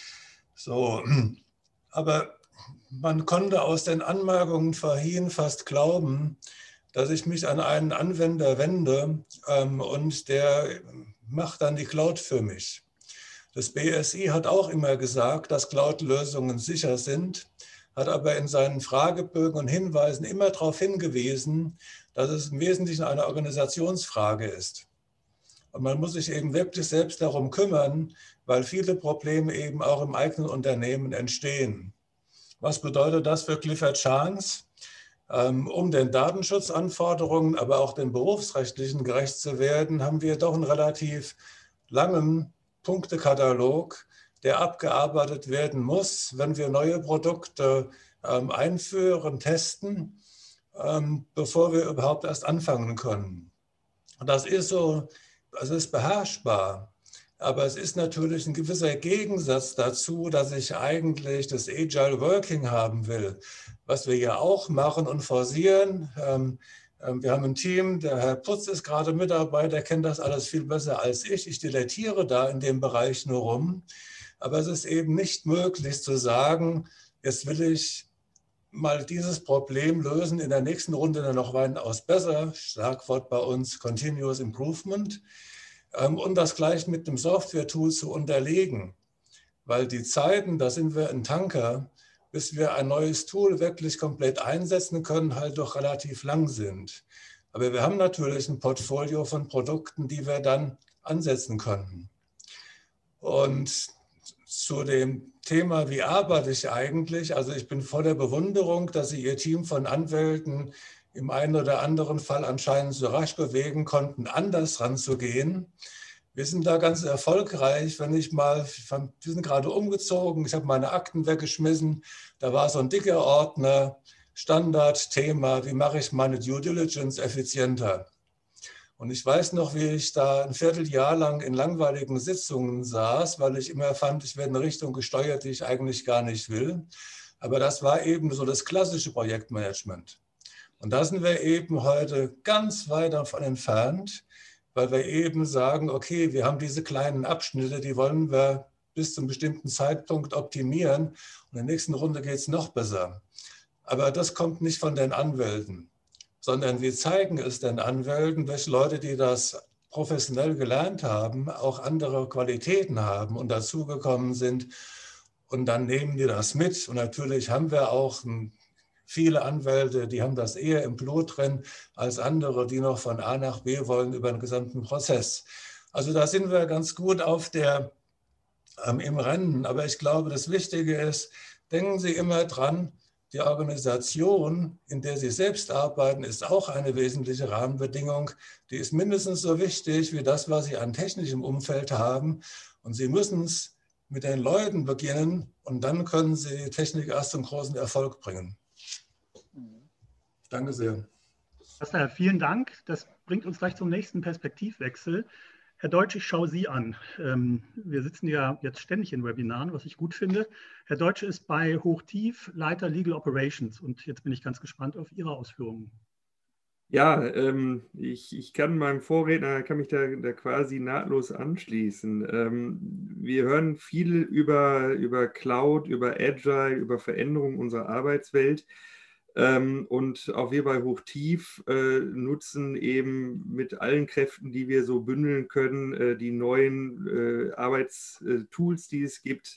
So, aber man konnte aus den Anmerkungen vorhin fast glauben, dass ich mich an einen Anwender wende und der macht dann die Cloud für mich. Das BSI hat auch immer gesagt, dass Cloud-Lösungen sicher sind, hat aber in seinen Fragebögen und Hinweisen immer darauf hingewiesen, dass es im Wesentlichen eine Organisationsfrage ist. Und man muss sich eben wirklich selbst darum kümmern, weil viele Probleme eben auch im eigenen Unternehmen entstehen. Was bedeutet das für Clifford Chance? Um den Datenschutzanforderungen, aber auch den berufsrechtlichen gerecht zu werden, haben wir doch einen relativ langen Punktekatalog, der abgearbeitet werden muss, wenn wir neue Produkte einführen, testen, bevor wir überhaupt erst anfangen können. Und das ist so, es ist beherrschbar, aber es ist natürlich ein gewisser Gegensatz dazu, dass ich eigentlich das Agile Working haben will, was wir ja auch machen und forcieren. Wir haben ein Team, der Herr Putz ist gerade mit dabei, der kennt das alles viel besser als ich. Ich dilettiere da in dem Bereich nur rum. Aber es ist eben nicht möglich zu sagen, jetzt will ich mal dieses Problem lösen, in der nächsten Runde dann noch weitaus besser, Schlagwort bei uns Continuous Improvement, und das gleich mit einem Software-Tool zu unterlegen. Weil die Zeiten, da sind wir ein Tanker, bis wir ein neues Tool wirklich komplett einsetzen können, halt doch relativ lang sind. Aber wir haben natürlich ein Portfolio von Produkten, die wir dann ansetzen können. Und zu dem Thema, wie arbeite ich eigentlich? Also ich bin voller Bewunderung, dass Sie Ihr Team von Anwälten im einen oder anderen Fall anscheinend so rasch bewegen konnten, anders ranzugehen. Wir sind da ganz erfolgreich, wir sind gerade umgezogen, ich habe meine Akten weggeschmissen, da war so ein dicker Ordner, Standardthema, wie mache ich meine Due Diligence effizienter? Und ich weiß noch, wie ich da ein Vierteljahr lang in langweiligen Sitzungen saß, weil ich immer fand, ich werde in eine Richtung gesteuert, die ich eigentlich gar nicht will. Aber das war eben so das klassische Projektmanagement. Und da sind wir eben heute ganz weit davon entfernt, weil wir eben sagen, okay, wir haben diese kleinen Abschnitte, die wollen wir bis zu einem bestimmten Zeitpunkt optimieren. Und in der nächsten Runde geht es noch besser. Aber das kommt nicht von den Anwälten, sondern wir zeigen es den Anwälten, welche Leute, die das professionell gelernt haben, auch andere Qualitäten haben und dazugekommen sind. Und dann nehmen die das mit. Und natürlich haben wir auch viele Anwälte, die haben das eher im Blut drin als andere, die noch von A nach B wollen über den gesamten Prozess. Also da sind wir ganz gut im Rennen. Aber ich glaube, das Wichtige ist, denken Sie immer dran, die Organisation, in der Sie selbst arbeiten, ist auch eine wesentliche Rahmenbedingung. Die ist mindestens so wichtig wie das, was Sie an technischem Umfeld haben. Und Sie müssen es mit den Leuten beginnen und dann können Sie die Technik erst zum großen Erfolg bringen. Danke sehr. Vielen Dank. Das bringt uns gleich zum nächsten Perspektivwechsel. Herr Deutsch, ich schaue Sie an. Wir sitzen ja jetzt ständig in Webinaren, was ich gut finde. Herr Deutsch ist bei Hochtief Leiter Legal Operations und jetzt bin ich ganz gespannt auf Ihre Ausführungen. Ja, ich kann meinem Vorredner, kann mich da quasi nahtlos anschließen. Wir hören viel über Cloud, über Agile, über Veränderungen unserer Arbeitswelt. Und auch wir bei Hochtief nutzen eben mit allen Kräften, die wir so bündeln können, die neuen Arbeitstools, die es gibt,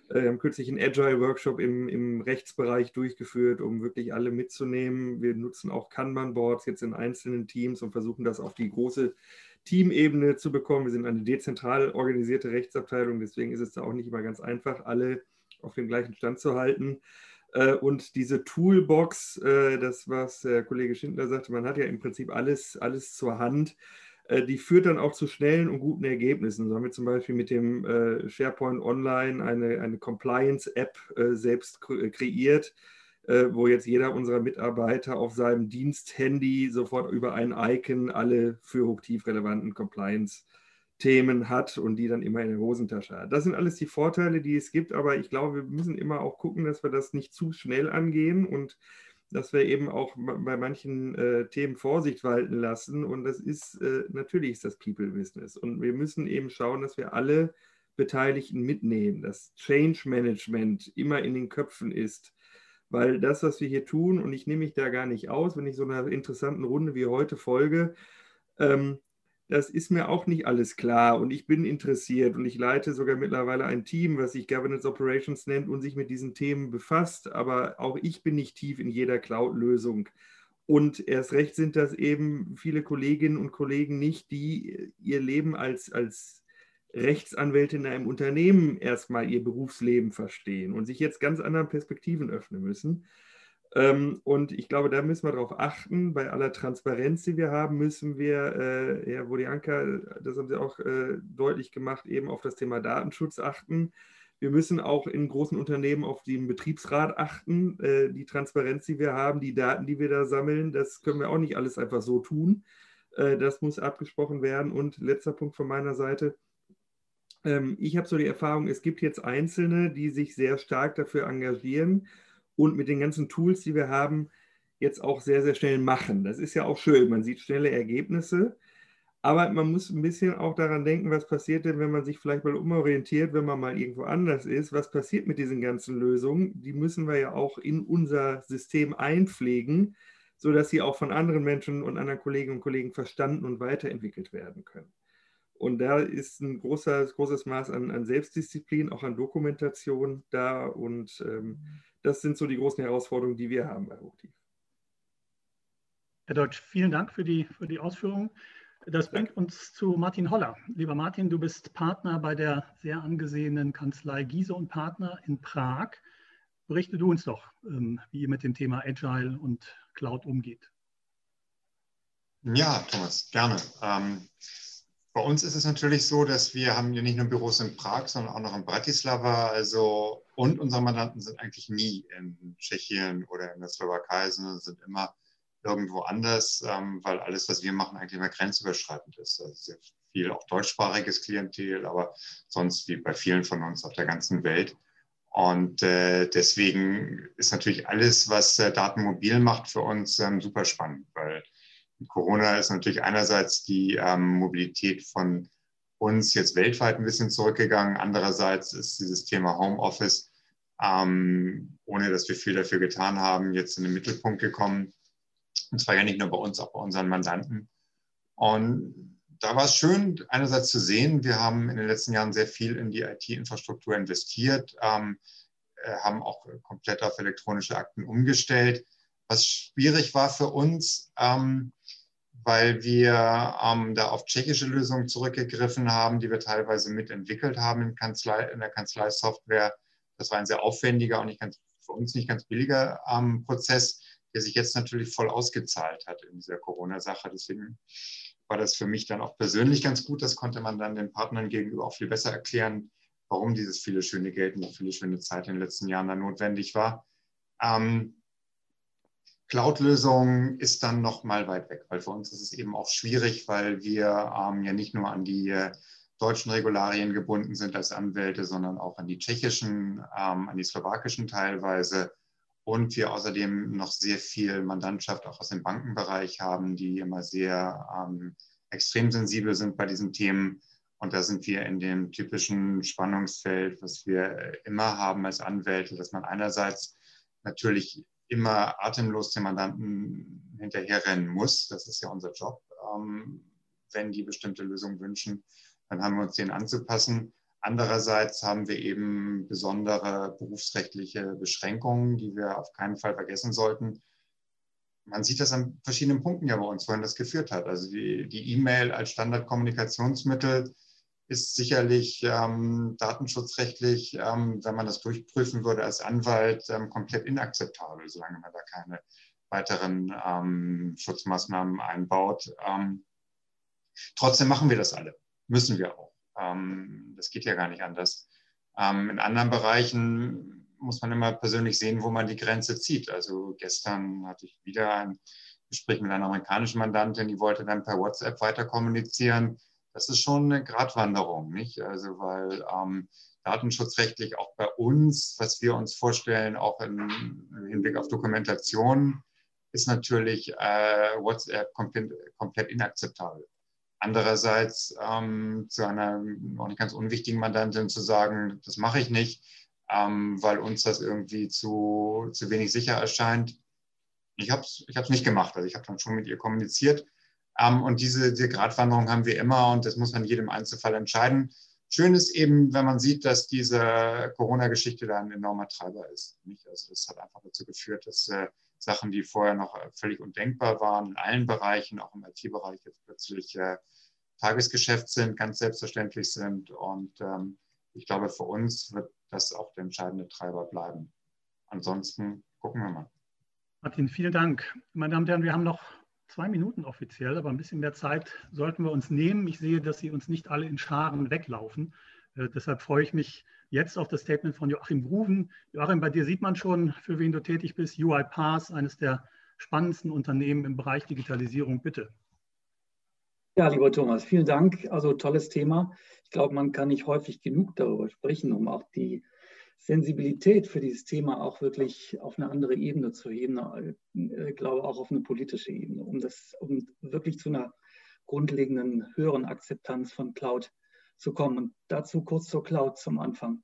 Wir haben kürzlich einen Agile-Workshop im Rechtsbereich durchgeführt, um wirklich alle mitzunehmen. Wir nutzen auch Kanban-Boards jetzt in einzelnen Teams und versuchen das auf die große Teamebene zu bekommen. Wir sind eine dezentral organisierte Rechtsabteilung, deswegen ist es da auch nicht immer ganz einfach, alle auf dem gleichen Stand zu halten. Und diese Toolbox, das, was der Kollege Schindler sagte, man hat ja im Prinzip alles zur Hand, die führt dann auch zu schnellen und guten Ergebnissen. So haben wir zum Beispiel mit dem SharePoint Online eine Compliance-App selbst kreiert, wo jetzt jeder unserer Mitarbeiter auf seinem Diensthandy sofort über ein Icon alle für hochtief relevanten Compliance-Themen hat und die dann immer in der Hosentasche hat. Das sind alles die Vorteile, die es gibt, aber ich glaube, wir müssen immer auch gucken, dass wir das nicht zu schnell angehen und dass wir eben auch bei manchen Themen Vorsicht walten lassen. Und das ist, natürlich ist das People-Business. Und wir müssen eben schauen, dass wir alle Beteiligten mitnehmen, dass Change Management immer in den Köpfen ist. Weil das, was wir hier tun, und ich nehme mich da gar nicht aus, wenn ich so einer interessanten Runde wie heute folge, das ist mir auch nicht alles klar und ich bin interessiert und ich leite sogar mittlerweile ein Team, was sich Governance Operations nennt und sich mit diesen Themen befasst, aber auch ich bin nicht tief in jeder Cloud-Lösung. Und erst recht sind das eben viele Kolleginnen und Kollegen nicht, die ihr Leben als Rechtsanwältin in einem Unternehmen erstmal ihr Berufsleben verstehen und sich jetzt ganz anderen Perspektiven öffnen müssen. Und ich glaube, da müssen wir darauf achten. Bei aller Transparenz, die wir haben, müssen wir, Herr Wodianka, das haben Sie auch deutlich gemacht, eben auf das Thema Datenschutz achten. Wir müssen auch in großen Unternehmen auf den Betriebsrat achten. Die Transparenz, die wir haben, die Daten, die wir da sammeln, das können wir auch nicht alles einfach so tun. Das muss abgesprochen werden. Und letzter Punkt von meiner Seite. Ich habe so die Erfahrung, es gibt jetzt Einzelne, die sich sehr stark dafür engagieren und mit den ganzen Tools, die wir haben, jetzt auch sehr, sehr schnell machen. Das ist ja auch schön, man sieht schnelle Ergebnisse, aber man muss ein bisschen auch daran denken, was passiert denn, wenn man sich vielleicht mal umorientiert, wenn man mal irgendwo anders ist, was passiert mit diesen ganzen Lösungen? Die müssen wir ja auch in unser System einpflegen, sodass sie auch von anderen Menschen und anderen Kolleginnen und Kollegen verstanden und weiterentwickelt werden können. Und da ist ein großes Maß an Selbstdisziplin, auch an Dokumentation da. Und das sind so die großen Herausforderungen, die wir haben bei Hochtief. Herr Deutsch, vielen Dank für die Ausführungen. Das bringt uns zu Martin Holler. Lieber Martin, du bist Partner bei der sehr angesehenen Kanzlei Giese und Partner in Prag. Berichte du uns doch, wie ihr mit dem Thema Agile und Cloud umgeht. Ja, Thomas, gerne. Bei uns ist es natürlich so, dass wir haben ja nicht nur Büros in Prag, sondern auch noch in Bratislava. Und unsere Mandanten sind eigentlich nie in Tschechien oder in der Slowakei, sondern sind immer irgendwo anders, weil alles, was wir machen, eigentlich immer grenzüberschreitend ist. Also sehr viel auch deutschsprachiges Klientel, aber sonst wie bei vielen von uns auf der ganzen Welt. Und deswegen ist natürlich alles, was Daten mobil macht, für uns super spannend, weil mit Corona ist natürlich einerseits die Mobilität von uns jetzt weltweit ein bisschen zurückgegangen. Andererseits ist dieses Thema Homeoffice, ohne dass wir viel dafür getan haben, jetzt in den Mittelpunkt gekommen. Und zwar ja nicht nur bei uns, auch bei unseren Mandanten. Und da war es schön, einerseits zu sehen, wir haben in den letzten Jahren sehr viel in die IT-Infrastruktur investiert, haben auch komplett auf elektronische Akten umgestellt. Was schwierig war für uns, weil wir da auf tschechische Lösungen zurückgegriffen haben, die wir teilweise mitentwickelt haben in der Kanzleisoftware. Das war ein sehr aufwendiger und für uns nicht ganz billiger Prozess, der sich jetzt natürlich voll ausgezahlt hat in dieser Corona-Sache. Deswegen war das für mich dann auch persönlich ganz gut. Das konnte man dann den Partnern gegenüber auch viel besser erklären, warum dieses viele schöne Geld und viele schöne Zeit in den letzten Jahren dann notwendig war. Cloud-Lösung ist dann noch mal weit weg, weil für uns ist es eben auch schwierig, weil wir ja nicht nur an die deutschen Regularien gebunden sind als Anwälte, sondern auch an die tschechischen, an die slowakischen teilweise. Und wir außerdem noch sehr viel Mandantschaft auch aus dem Bankenbereich haben, die immer sehr extrem sensibel sind bei diesen Themen. Und da sind wir in dem typischen Spannungsfeld, was wir immer haben als Anwälte, dass man einerseits natürlich immer atemlos dem Mandanten hinterherrennen muss. Das ist ja unser Job. Wenn die bestimmte Lösungen wünschen, dann haben wir uns denen anzupassen. Andererseits haben wir eben besondere berufsrechtliche Beschränkungen, die wir auf keinen Fall vergessen sollten. Man sieht das an verschiedenen Punkten ja bei uns, wohin das geführt hat. Also die E-Mail als Standardkommunikationsmittel ist sicherlich datenschutzrechtlich, wenn man das durchprüfen würde als Anwalt, komplett inakzeptabel, solange man da keine weiteren Schutzmaßnahmen einbaut. Trotzdem machen wir das alle, müssen wir auch. Das geht ja gar nicht anders. In anderen Bereichen muss man immer persönlich sehen, wo man die Grenze zieht. Also gestern hatte ich wieder ein Gespräch mit einer amerikanischen Mandantin, die wollte dann per WhatsApp weiter kommunizieren. Das ist schon eine Gratwanderung, nicht? Also weil datenschutzrechtlich auch bei uns, was wir uns vorstellen, auch im Hinblick auf Dokumentation, ist natürlich WhatsApp komplett inakzeptabel. Andererseits zu einer auch nicht ganz unwichtigen Mandantin zu sagen, das mache ich nicht, weil uns das irgendwie zu wenig sicher erscheint. Ich habe es nicht gemacht, also ich habe dann schon mit ihr kommuniziert. Und diese Gratwanderung haben wir immer und das muss man in jedem Einzelfall entscheiden. Schön ist eben, wenn man sieht, dass diese Corona-Geschichte da ein enormer Treiber ist. Nicht? Also das hat einfach dazu geführt, dass Sachen, die vorher noch völlig undenkbar waren, in allen Bereichen, auch im IT-Bereich, jetzt plötzlich Tagesgeschäft sind, ganz selbstverständlich sind. Und ich glaube, für uns wird das auch der entscheidende Treiber bleiben. Ansonsten gucken wir mal. Martin, vielen Dank. Meine Damen und Herren, wir haben noch 2 Minuten offiziell, aber ein bisschen mehr Zeit sollten wir uns nehmen. Ich sehe, dass Sie uns nicht alle in Scharen weglaufen. Deshalb freue ich mich jetzt auf das Statement von Joachim Gruven. Joachim, bei dir sieht man schon, für wen du tätig bist. UiPath, eines der spannendsten Unternehmen im Bereich Digitalisierung. Bitte. Ja, lieber Thomas, vielen Dank. Also tolles Thema. Ich glaube, man kann nicht häufig genug darüber sprechen, um auch die Sensibilität für dieses Thema auch wirklich auf eine andere Ebene zu heben. Ich glaube auch auf eine politische Ebene, um wirklich zu einer grundlegenden höheren Akzeptanz von Cloud zu kommen. Und dazu kurz zur Cloud zum Anfang.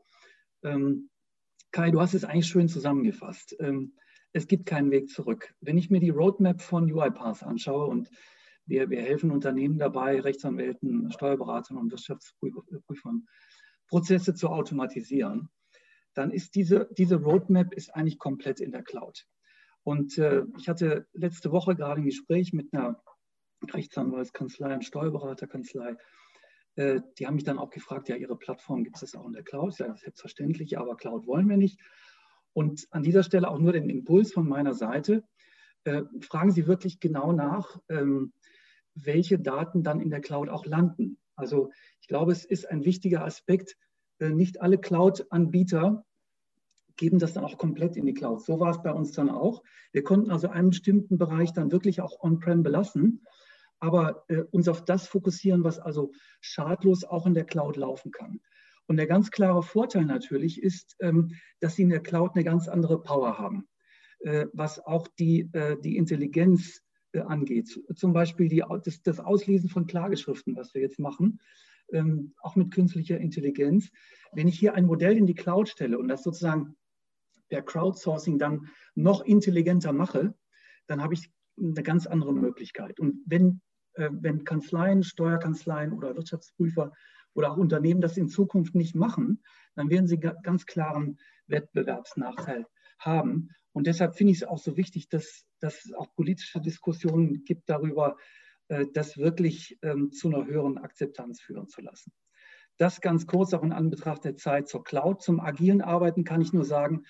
Kai, du hast es eigentlich schön zusammengefasst. Es gibt keinen Weg zurück. Wenn ich mir die Roadmap von UiPath anschaue und wir helfen Unternehmen dabei, Rechtsanwälten, Steuerberatern und Wirtschaftsprüfern, Prozesse zu automatisieren, dann ist diese Roadmap ist eigentlich komplett in der Cloud. Und ich hatte letzte Woche gerade ein Gespräch mit einer Rechtsanwaltskanzlei und Steuerberaterkanzlei. Die haben mich dann auch gefragt, ja, Ihre Plattform gibt es auch in der Cloud? Ja, selbstverständlich, aber Cloud wollen wir nicht. Und an dieser Stelle auch nur den Impuls von meiner Seite. Fragen Sie wirklich genau nach, welche Daten dann in der Cloud auch landen. Also ich glaube, es ist ein wichtiger Aspekt. Nicht alle Cloud-Anbieter geben das dann auch komplett in die Cloud. So war es bei uns dann auch. Wir konnten also einen bestimmten Bereich dann wirklich auch on-prem belassen, aber uns auf das fokussieren, was also schadlos auch in der Cloud laufen kann. Und der ganz klare Vorteil natürlich ist, dass Sie in der Cloud eine ganz andere Power haben, was auch die Intelligenz angeht. Zum Beispiel das Auslesen von Klageschriften, was wir jetzt machen, auch mit künstlicher Intelligenz. Wenn ich hier ein Modell in die Cloud stelle und das sozusagen per Crowdsourcing dann noch intelligenter mache, dann habe ich eine ganz andere Möglichkeit. Und wenn Kanzleien, Steuerkanzleien oder Wirtschaftsprüfer oder auch Unternehmen das in Zukunft nicht machen, dann werden sie ganz klaren Wettbewerbsnachteil haben. Und deshalb finde ich es auch so wichtig, dass es auch politische Diskussionen gibt darüber, das wirklich zu einer höheren Akzeptanz führen zu lassen. Das ganz kurz auch in Anbetracht der Zeit zur Cloud. Zum agilen Arbeiten kann ich nur sagen,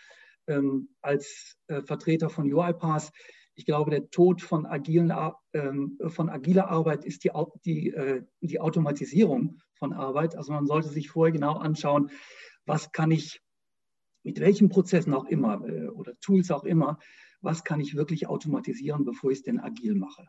als Vertreter von UiPath, ich glaube, der Tod von agiler Arbeit ist die Automatisierung von Arbeit. Also man sollte sich vorher genau anschauen, was kann ich mit welchen Prozessen auch immer oder Tools auch immer, was kann ich wirklich automatisieren, bevor ich es denn agil mache.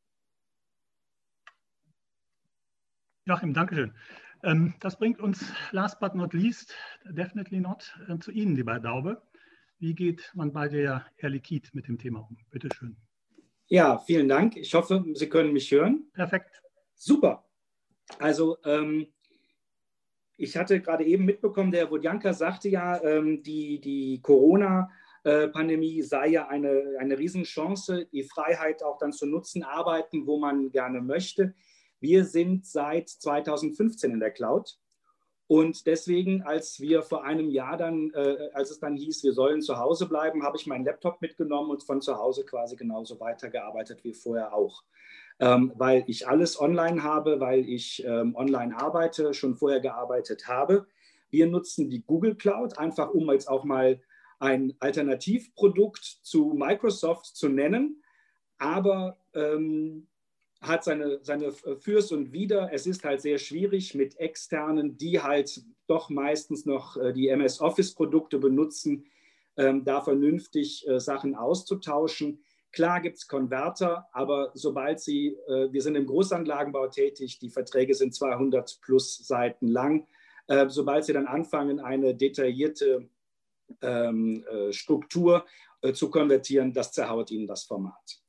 Joachim, Dankeschön. Das bringt uns last but not least, definitely not, zu Ihnen, lieber Herr Daube. Wie geht man bei der Air Liquide mit dem Thema um? Bitte schön. Ja, vielen Dank. Ich hoffe, Sie können mich hören. Perfekt. Super. Also ich hatte gerade eben mitbekommen, der Wodjanka sagte ja, die Corona-Pandemie sei ja eine Riesenchance, die Freiheit auch dann zu nutzen, arbeiten, wo man gerne möchte. Wir sind seit 2015 in der Cloud Und deswegen, als wir vor einem Jahr dann, als es dann hieß, wir sollen zu Hause bleiben, habe ich meinen Laptop mitgenommen und von zu Hause quasi genauso weitergearbeitet wie vorher auch. Weil ich alles online habe, weil ich online arbeite, schon vorher gearbeitet habe. Wir nutzen die Google Cloud, einfach um jetzt auch mal ein Alternativprodukt zu Microsoft zu nennen, aber hat seine Fürs und Wider. Es ist halt sehr schwierig mit Externen, die halt doch meistens noch die MS-Office-Produkte benutzen, da vernünftig Sachen auszutauschen. Klar gibt es Konverter, aber sobald wir sind im Großanlagenbau tätig, die Verträge sind 200 plus Seiten lang, sobald Sie dann anfangen, eine detaillierte Struktur zu konvertieren, das zerhaut Ihnen das Format.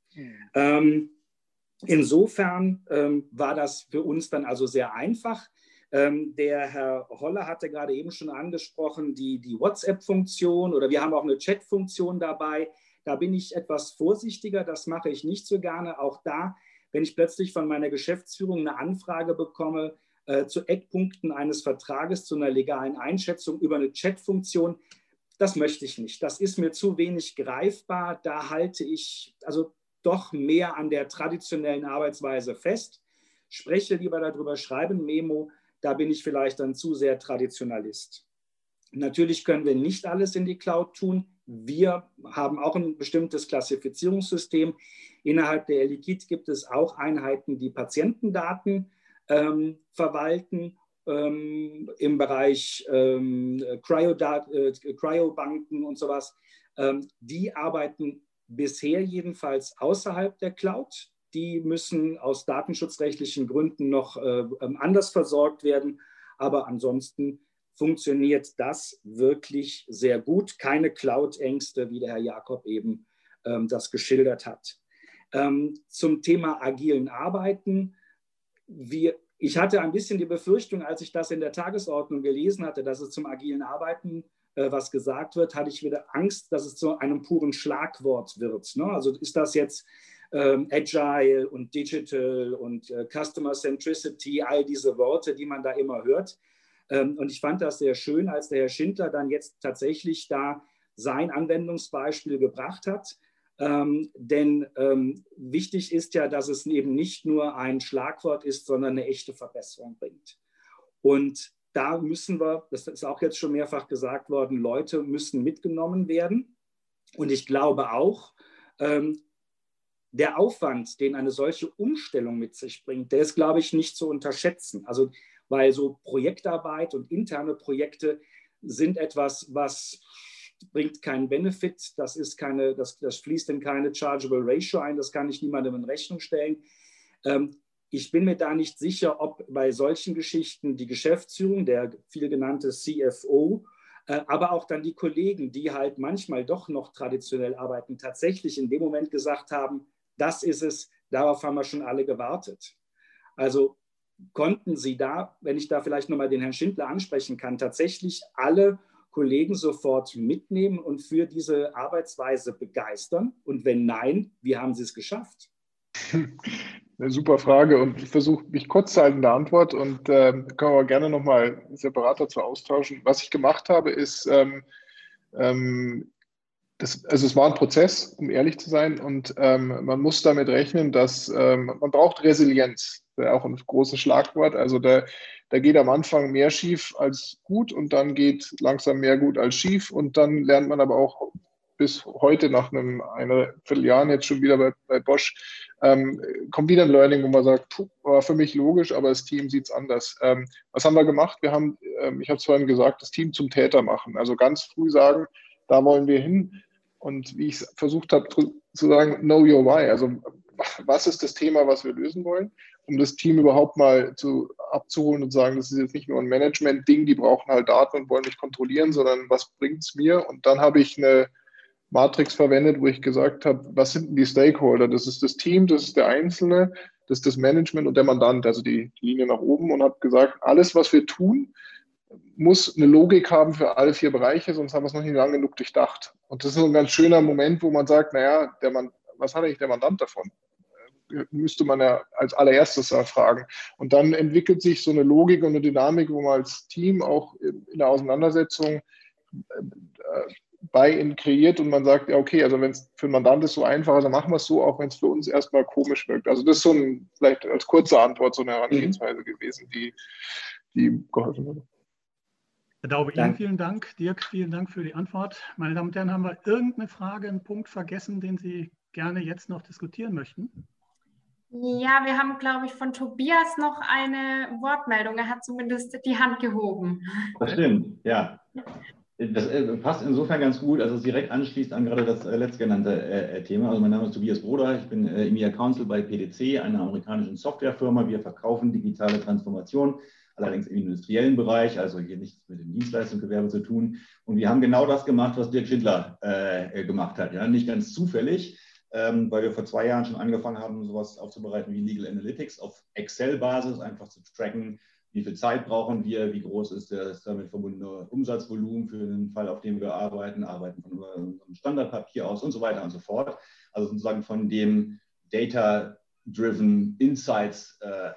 Insofern war das für uns dann also sehr einfach. Der Herr Holler hatte gerade eben schon angesprochen, die WhatsApp-Funktion, oder wir haben auch eine Chat-Funktion dabei. Da bin ich etwas vorsichtiger, das mache ich nicht so gerne. Auch da, wenn ich plötzlich von meiner Geschäftsführung eine Anfrage bekomme zu Eckpunkten eines Vertrages, zu einer legalen Einschätzung über eine Chat-Funktion, das möchte ich nicht. Das ist mir zu wenig greifbar. Da halte ich also doch mehr an der traditionellen Arbeitsweise fest. Spreche lieber darüber, schreibe ein Memo. Da bin ich vielleicht dann zu sehr Traditionalist. Natürlich können wir nicht alles in die Cloud tun. Wir haben auch ein bestimmtes Klassifizierungssystem. Innerhalb der Liquid gibt es auch Einheiten, die Patientendaten verwalten im Bereich Cryobanken und sowas. Die arbeiten bisher jedenfalls außerhalb der Cloud. Die müssen aus datenschutzrechtlichen Gründen noch anders versorgt werden. Aber ansonsten funktioniert das wirklich sehr gut. Keine Cloud-Ängste, wie der Herr Jakob eben das geschildert hat. Zum Thema agilen Arbeiten. Ich hatte ein bisschen die Befürchtung, als ich das in der Tagesordnung gelesen hatte, dass es zum agilen Arbeiten was gesagt wird, hatte ich wieder Angst, dass es zu einem puren Schlagwort wird. Ne? Also ist das jetzt Agile und Digital und Customer Centricity, all diese Worte, die man da immer hört. Und ich fand das sehr schön, als der Herr Schindler dann jetzt tatsächlich da sein Anwendungsbeispiel gebracht hat. Denn wichtig ist ja, dass es eben nicht nur ein Schlagwort ist, sondern eine echte Verbesserung bringt. Und da müssen wir, das ist auch jetzt schon mehrfach gesagt worden, Leute müssen mitgenommen werden. Und ich glaube auch, der Aufwand, den eine solche Umstellung mit sich bringt, der ist, glaube ich, nicht zu unterschätzen. Also, weil so Projektarbeit und interne Projekte sind etwas, was bringt keinen Benefit, das fließt in keine Chargeable Ratio ein, das kann ich niemandem in Rechnung stellen. Ich bin mir da nicht sicher, ob bei solchen Geschichten die Geschäftsführung, der viel genannte CFO, aber auch dann die Kollegen, die halt manchmal doch noch traditionell arbeiten, tatsächlich in dem Moment gesagt haben, das ist es, darauf haben wir schon alle gewartet. Also konnten Sie da, wenn ich da vielleicht nochmal den Herrn Schindler ansprechen kann, tatsächlich alle Kollegen sofort mitnehmen und für diese Arbeitsweise begeistern? Und wenn nein, wie haben Sie es geschafft? Eine super Frage und ich versuche mich kurz zu halten in der Antwort und können wir aber gerne nochmal separat dazu austauschen. Was ich gemacht habe, ist, es war ein Prozess, um ehrlich zu sein, und man muss damit rechnen, dass man braucht Resilienz, das ist auch ein großes Schlagwort. Also da geht am Anfang mehr schief als gut und dann geht langsam mehr gut als schief und dann lernt man aber auch bis heute nach einer Vierteljahren jetzt schon wieder bei Bosch, kommt wieder ein Learning, wo man sagt, war für mich logisch, aber das Team sieht es anders. Was haben wir gemacht? Ich habe es vorhin gesagt, das Team zum Täter machen. Also ganz früh sagen, da wollen wir hin. Und wie ich es versucht habe zu sagen, know your why. Also was ist das Thema, was wir lösen wollen, um das Team überhaupt mal abzuholen und zu sagen, das ist jetzt nicht nur ein Management-Ding, die brauchen halt Daten und wollen mich kontrollieren, sondern was bringt es mir? Und dann habe ich eine Matrix verwendet, wo ich gesagt habe, was sind denn die Stakeholder? Das ist das Team, das ist der Einzelne, das ist das Management und der Mandant, also die Linie nach oben, und habe gesagt, alles, was wir tun, muss eine Logik haben für alle 4 Bereiche, sonst haben wir es noch nicht lange genug durchdacht. Und das ist so ein ganz schöner Moment, wo man sagt, naja, was hat eigentlich der Mandant davon? müsste man ja als allererstes erfragen. Und dann entwickelt sich so eine Logik und eine Dynamik, wo man als Team auch in der Auseinandersetzung Buy-in kreiert und man sagt, ja okay, also wenn es für den Mandant ist so einfach, dann machen wir es so, auch wenn es für uns erstmal komisch wirkt. Also das ist so vielleicht als kurze Antwort so eine Herangehensweise gewesen, die geholfen hat. Herr Daube, Ihnen vielen Dank. Dirk, vielen Dank für die Antwort. Meine Damen und Herren, haben wir irgendeine Frage, einen Punkt vergessen, den Sie gerne jetzt noch diskutieren möchten? Ja, wir haben, glaube ich, von Tobias noch eine Wortmeldung. Er hat zumindest die Hand gehoben. Das stimmt, ja. Das passt insofern ganz gut, also es direkt anschließt an gerade das letztgenannte Thema. Also mein Name ist Tobias Broder, ich bin EMEA Counsel bei PDC, einer amerikanischen Softwarefirma. Wir verkaufen digitale Transformation, allerdings im industriellen Bereich, also hier nichts mit dem Dienstleistungsgewerbe zu tun. Und wir haben genau das gemacht, was Dirk Schindler gemacht hat. Ja? Nicht ganz zufällig, weil wir vor 2 Jahren schon angefangen haben, sowas aufzubereiten wie Legal Analytics auf Excel-Basis, einfach zu tracken, wie viel Zeit brauchen wir, wie groß ist das damit verbundene Umsatzvolumen für den Fall, auf dem wir arbeiten von unserem Standardpapier aus und so weiter und so fort. Also sozusagen von dem Data-Driven Insights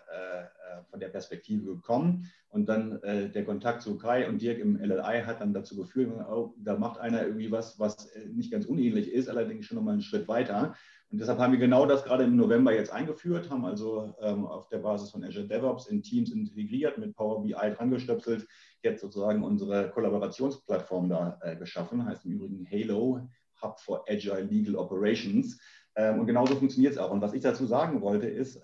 von der Perspektive gekommen. Und dann der Kontakt zu Kai und Dirk im LLI hat dann dazu geführt, oh, da macht einer irgendwie was nicht ganz unähnlich ist, allerdings schon nochmal einen Schritt weiter. Und deshalb haben wir genau das gerade im November jetzt eingeführt, haben also auf der Basis von Azure DevOps in Teams integriert, mit Power BI dran gestöpselt, jetzt sozusagen unsere Kollaborationsplattform da geschaffen, heißt im Übrigen Halo, Hub for Agile Legal Operations. Und genauso funktioniert es auch. Und was ich dazu sagen wollte, ist,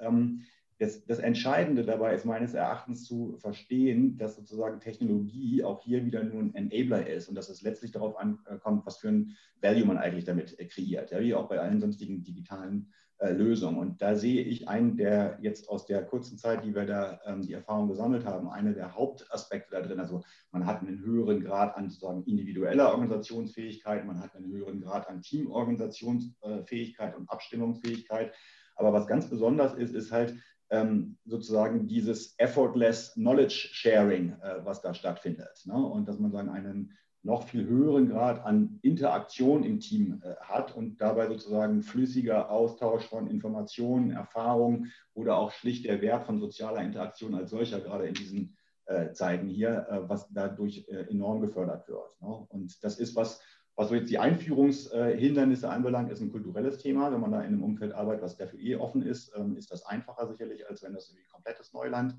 das Entscheidende dabei ist meines Erachtens zu verstehen, dass sozusagen Technologie auch hier wieder nur ein Enabler ist und dass es letztlich darauf ankommt, was für ein Value man eigentlich damit kreiert, ja, wie auch bei allen sonstigen digitalen Lösungen. Und da sehe ich einen, der jetzt aus der kurzen Zeit, die wir da die Erfahrung gesammelt haben, einer der Hauptaspekte da drin. Also man hat einen höheren Grad an sozusagen individueller Organisationsfähigkeit, man hat einen höheren Grad an Teamorganisationsfähigkeit und Abstimmungsfähigkeit. Aber was ganz besonders ist, ist halt sozusagen dieses effortless Knowledge Sharing, was da stattfindet. Ne? Und dass man sagen, einen noch viel höheren Grad an Interaktion im Team hat und dabei sozusagen flüssiger Austausch von Informationen, Erfahrungen oder auch schlicht der Wert von sozialer Interaktion als solcher, gerade in diesen Zeiten hier, was dadurch enorm gefördert wird. Ne? Und das ist was so jetzt die Einführungshindernisse anbelangt, ist ein kulturelles Thema. Wenn man da in einem Umfeld arbeitet, was dafür offen ist, ist das einfacher sicherlich, als wenn das irgendwie komplettes Neuland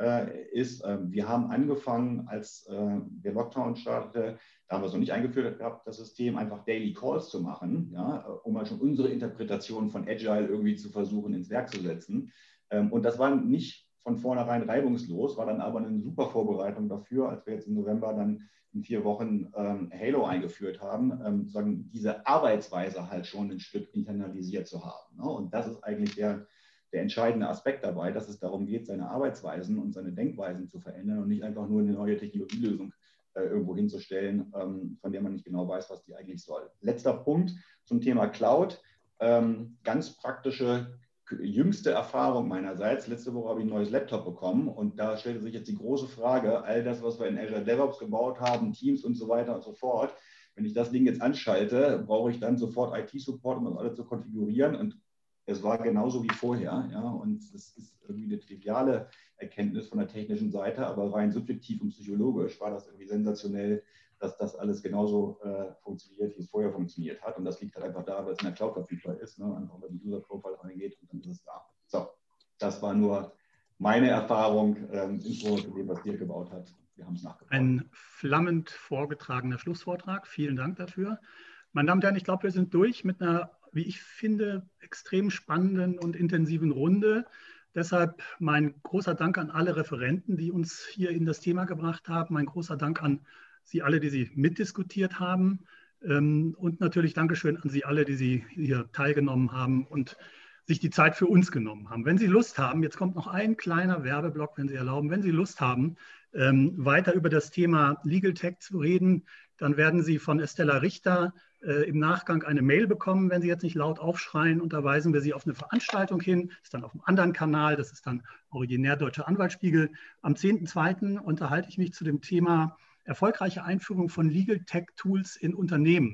ist. Wir haben angefangen, als der Lockdown startete, da haben wir es noch nicht eingeführt gehabt, das System, einfach Daily Calls zu machen, ja, um mal schon unsere Interpretation von Agile irgendwie zu versuchen, ins Werk zu setzen. Und das war nicht von vornherein reibungslos, war dann aber eine super Vorbereitung dafür, als wir jetzt im November dann in 4 Wochen Halo eingeführt haben, sozusagen diese Arbeitsweise halt schon ein Stück internalisiert zu haben. Ne? Und das ist eigentlich der entscheidende Aspekt dabei, dass es darum geht, seine Arbeitsweisen und seine Denkweisen zu verändern und nicht einfach nur eine neue Technologielösung irgendwo hinzustellen, von der man nicht genau weiß, was die eigentlich soll. Letzter Punkt zum Thema Cloud. Ganz praktische jüngste Erfahrung meinerseits. Letzte Woche habe ich ein neues Laptop bekommen und da stellte sich jetzt die große Frage, all das, was wir in Azure DevOps gebaut haben, Teams und so weiter und so fort, wenn ich das Ding jetzt anschalte, brauche ich dann sofort IT-Support, um das alles zu konfigurieren, und es war genauso wie vorher. Ja? Und das ist irgendwie eine triviale Erkenntnis von der technischen Seite, aber rein subjektiv und psychologisch war das irgendwie sensationell, dass das alles genauso funktioniert, wie es vorher funktioniert hat. Und das liegt halt einfach da, weil es in der Cloud verfügbar ist. Ne? Einfach über die User-Profile reingeht und dann ist es da. So, das war nur meine Erfahrung, insbesondere zu dem, was Dirk gebaut hat. Wir haben es nachgebaut. Ein flammend vorgetragener Schlussvortrag. Vielen Dank dafür. Meine Damen und Herren, ich glaube, wir sind durch mit einer, wie ich finde, extrem spannenden und intensiven Runde. Deshalb mein großer Dank an alle Referenten, die uns hier in das Thema gebracht haben. Mein großer Dank an Sie alle, die Sie mitdiskutiert haben. Und natürlich Dankeschön an Sie alle, die Sie hier teilgenommen haben und sich die Zeit für uns genommen haben. Wenn Sie Lust haben, jetzt kommt noch ein kleiner Werbeblock, wenn Sie erlauben, wenn Sie Lust haben, weiter über das Thema Legal Tech zu reden, dann werden Sie von Estella Richter im Nachgang eine Mail bekommen, wenn Sie jetzt nicht laut aufschreien, und da weisen wir Sie auf eine Veranstaltung hin. Das ist dann auf einem anderen Kanal, das ist dann originär Deutscher Anwaltsspiegel. Am 10.2. unterhalte ich mich zu dem Thema erfolgreiche Einführung von Legal Tech Tools in Unternehmen.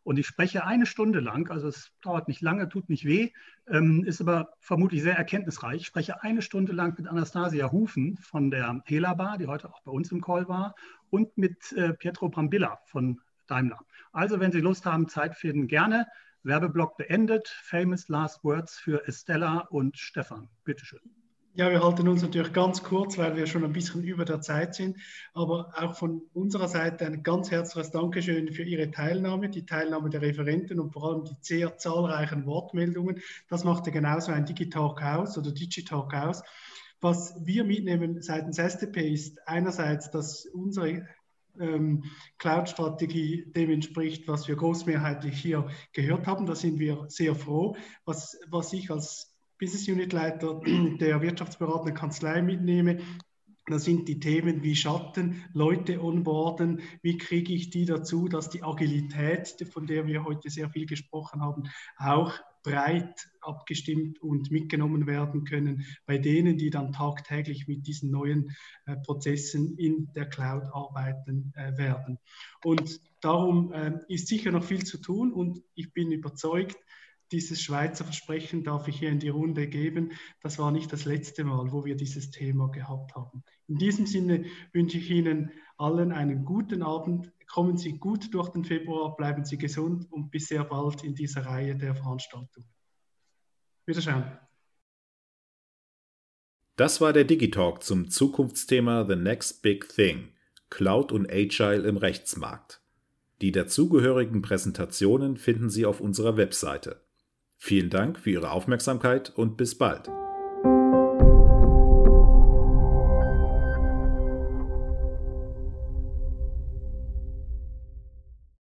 Und ich spreche 1 Stunde lang, also es dauert nicht lange, tut nicht weh, ist aber vermutlich sehr erkenntnisreich. Ich spreche 1 Stunde lang mit Anastasia Hufen von der Helabar, die heute auch bei uns im Call war, und mit Pietro Brambilla von Daimler. Also wenn Sie Lust haben, Zeit finden, gerne. Werbeblock beendet. Famous Last Words für Estella und Stefan. Bitteschön. Ja, wir halten uns natürlich ganz kurz, weil wir schon ein bisschen über der Zeit sind. Aber auch von unserer Seite ein ganz herzliches Dankeschön für Ihre Teilnahme, die Teilnahme der Referenten und vor allem die sehr zahlreichen Wortmeldungen. Das macht ja genauso ein Digitalk aus oder Digitalk aus. Was wir mitnehmen seitens SDP ist einerseits, dass unsere Cloud-Strategie dem entspricht, was wir großmehrheitlich hier gehört haben. Da sind wir sehr froh. Was ich als Business Unit Leiter der wirtschaftsberatenden Kanzlei mitnehme, das sind die Themen wie Schatten, Leute onboarden, wie kriege ich die dazu, dass die Agilität, von der wir heute sehr viel gesprochen haben, auch breit abgestimmt und mitgenommen werden können bei denen, die dann tagtäglich mit diesen neuen Prozessen in der Cloud arbeiten werden. Und darum ist sicher noch viel zu tun und ich bin überzeugt, dieses Schweizer Versprechen darf ich hier in die Runde geben. Das war nicht das letzte Mal, wo wir dieses Thema gehabt haben. In diesem Sinne wünsche ich Ihnen allen einen guten Abend. Kommen Sie gut durch den Februar, bleiben Sie gesund und bis sehr bald in dieser Reihe der Veranstaltungen. Wiederschauen. Das war der Digitalk zum Zukunftsthema The Next Big Thing, Cloud und Agile im Rechtsmarkt. Die dazugehörigen Präsentationen finden Sie auf unserer Webseite. Vielen Dank für Ihre Aufmerksamkeit und bis bald.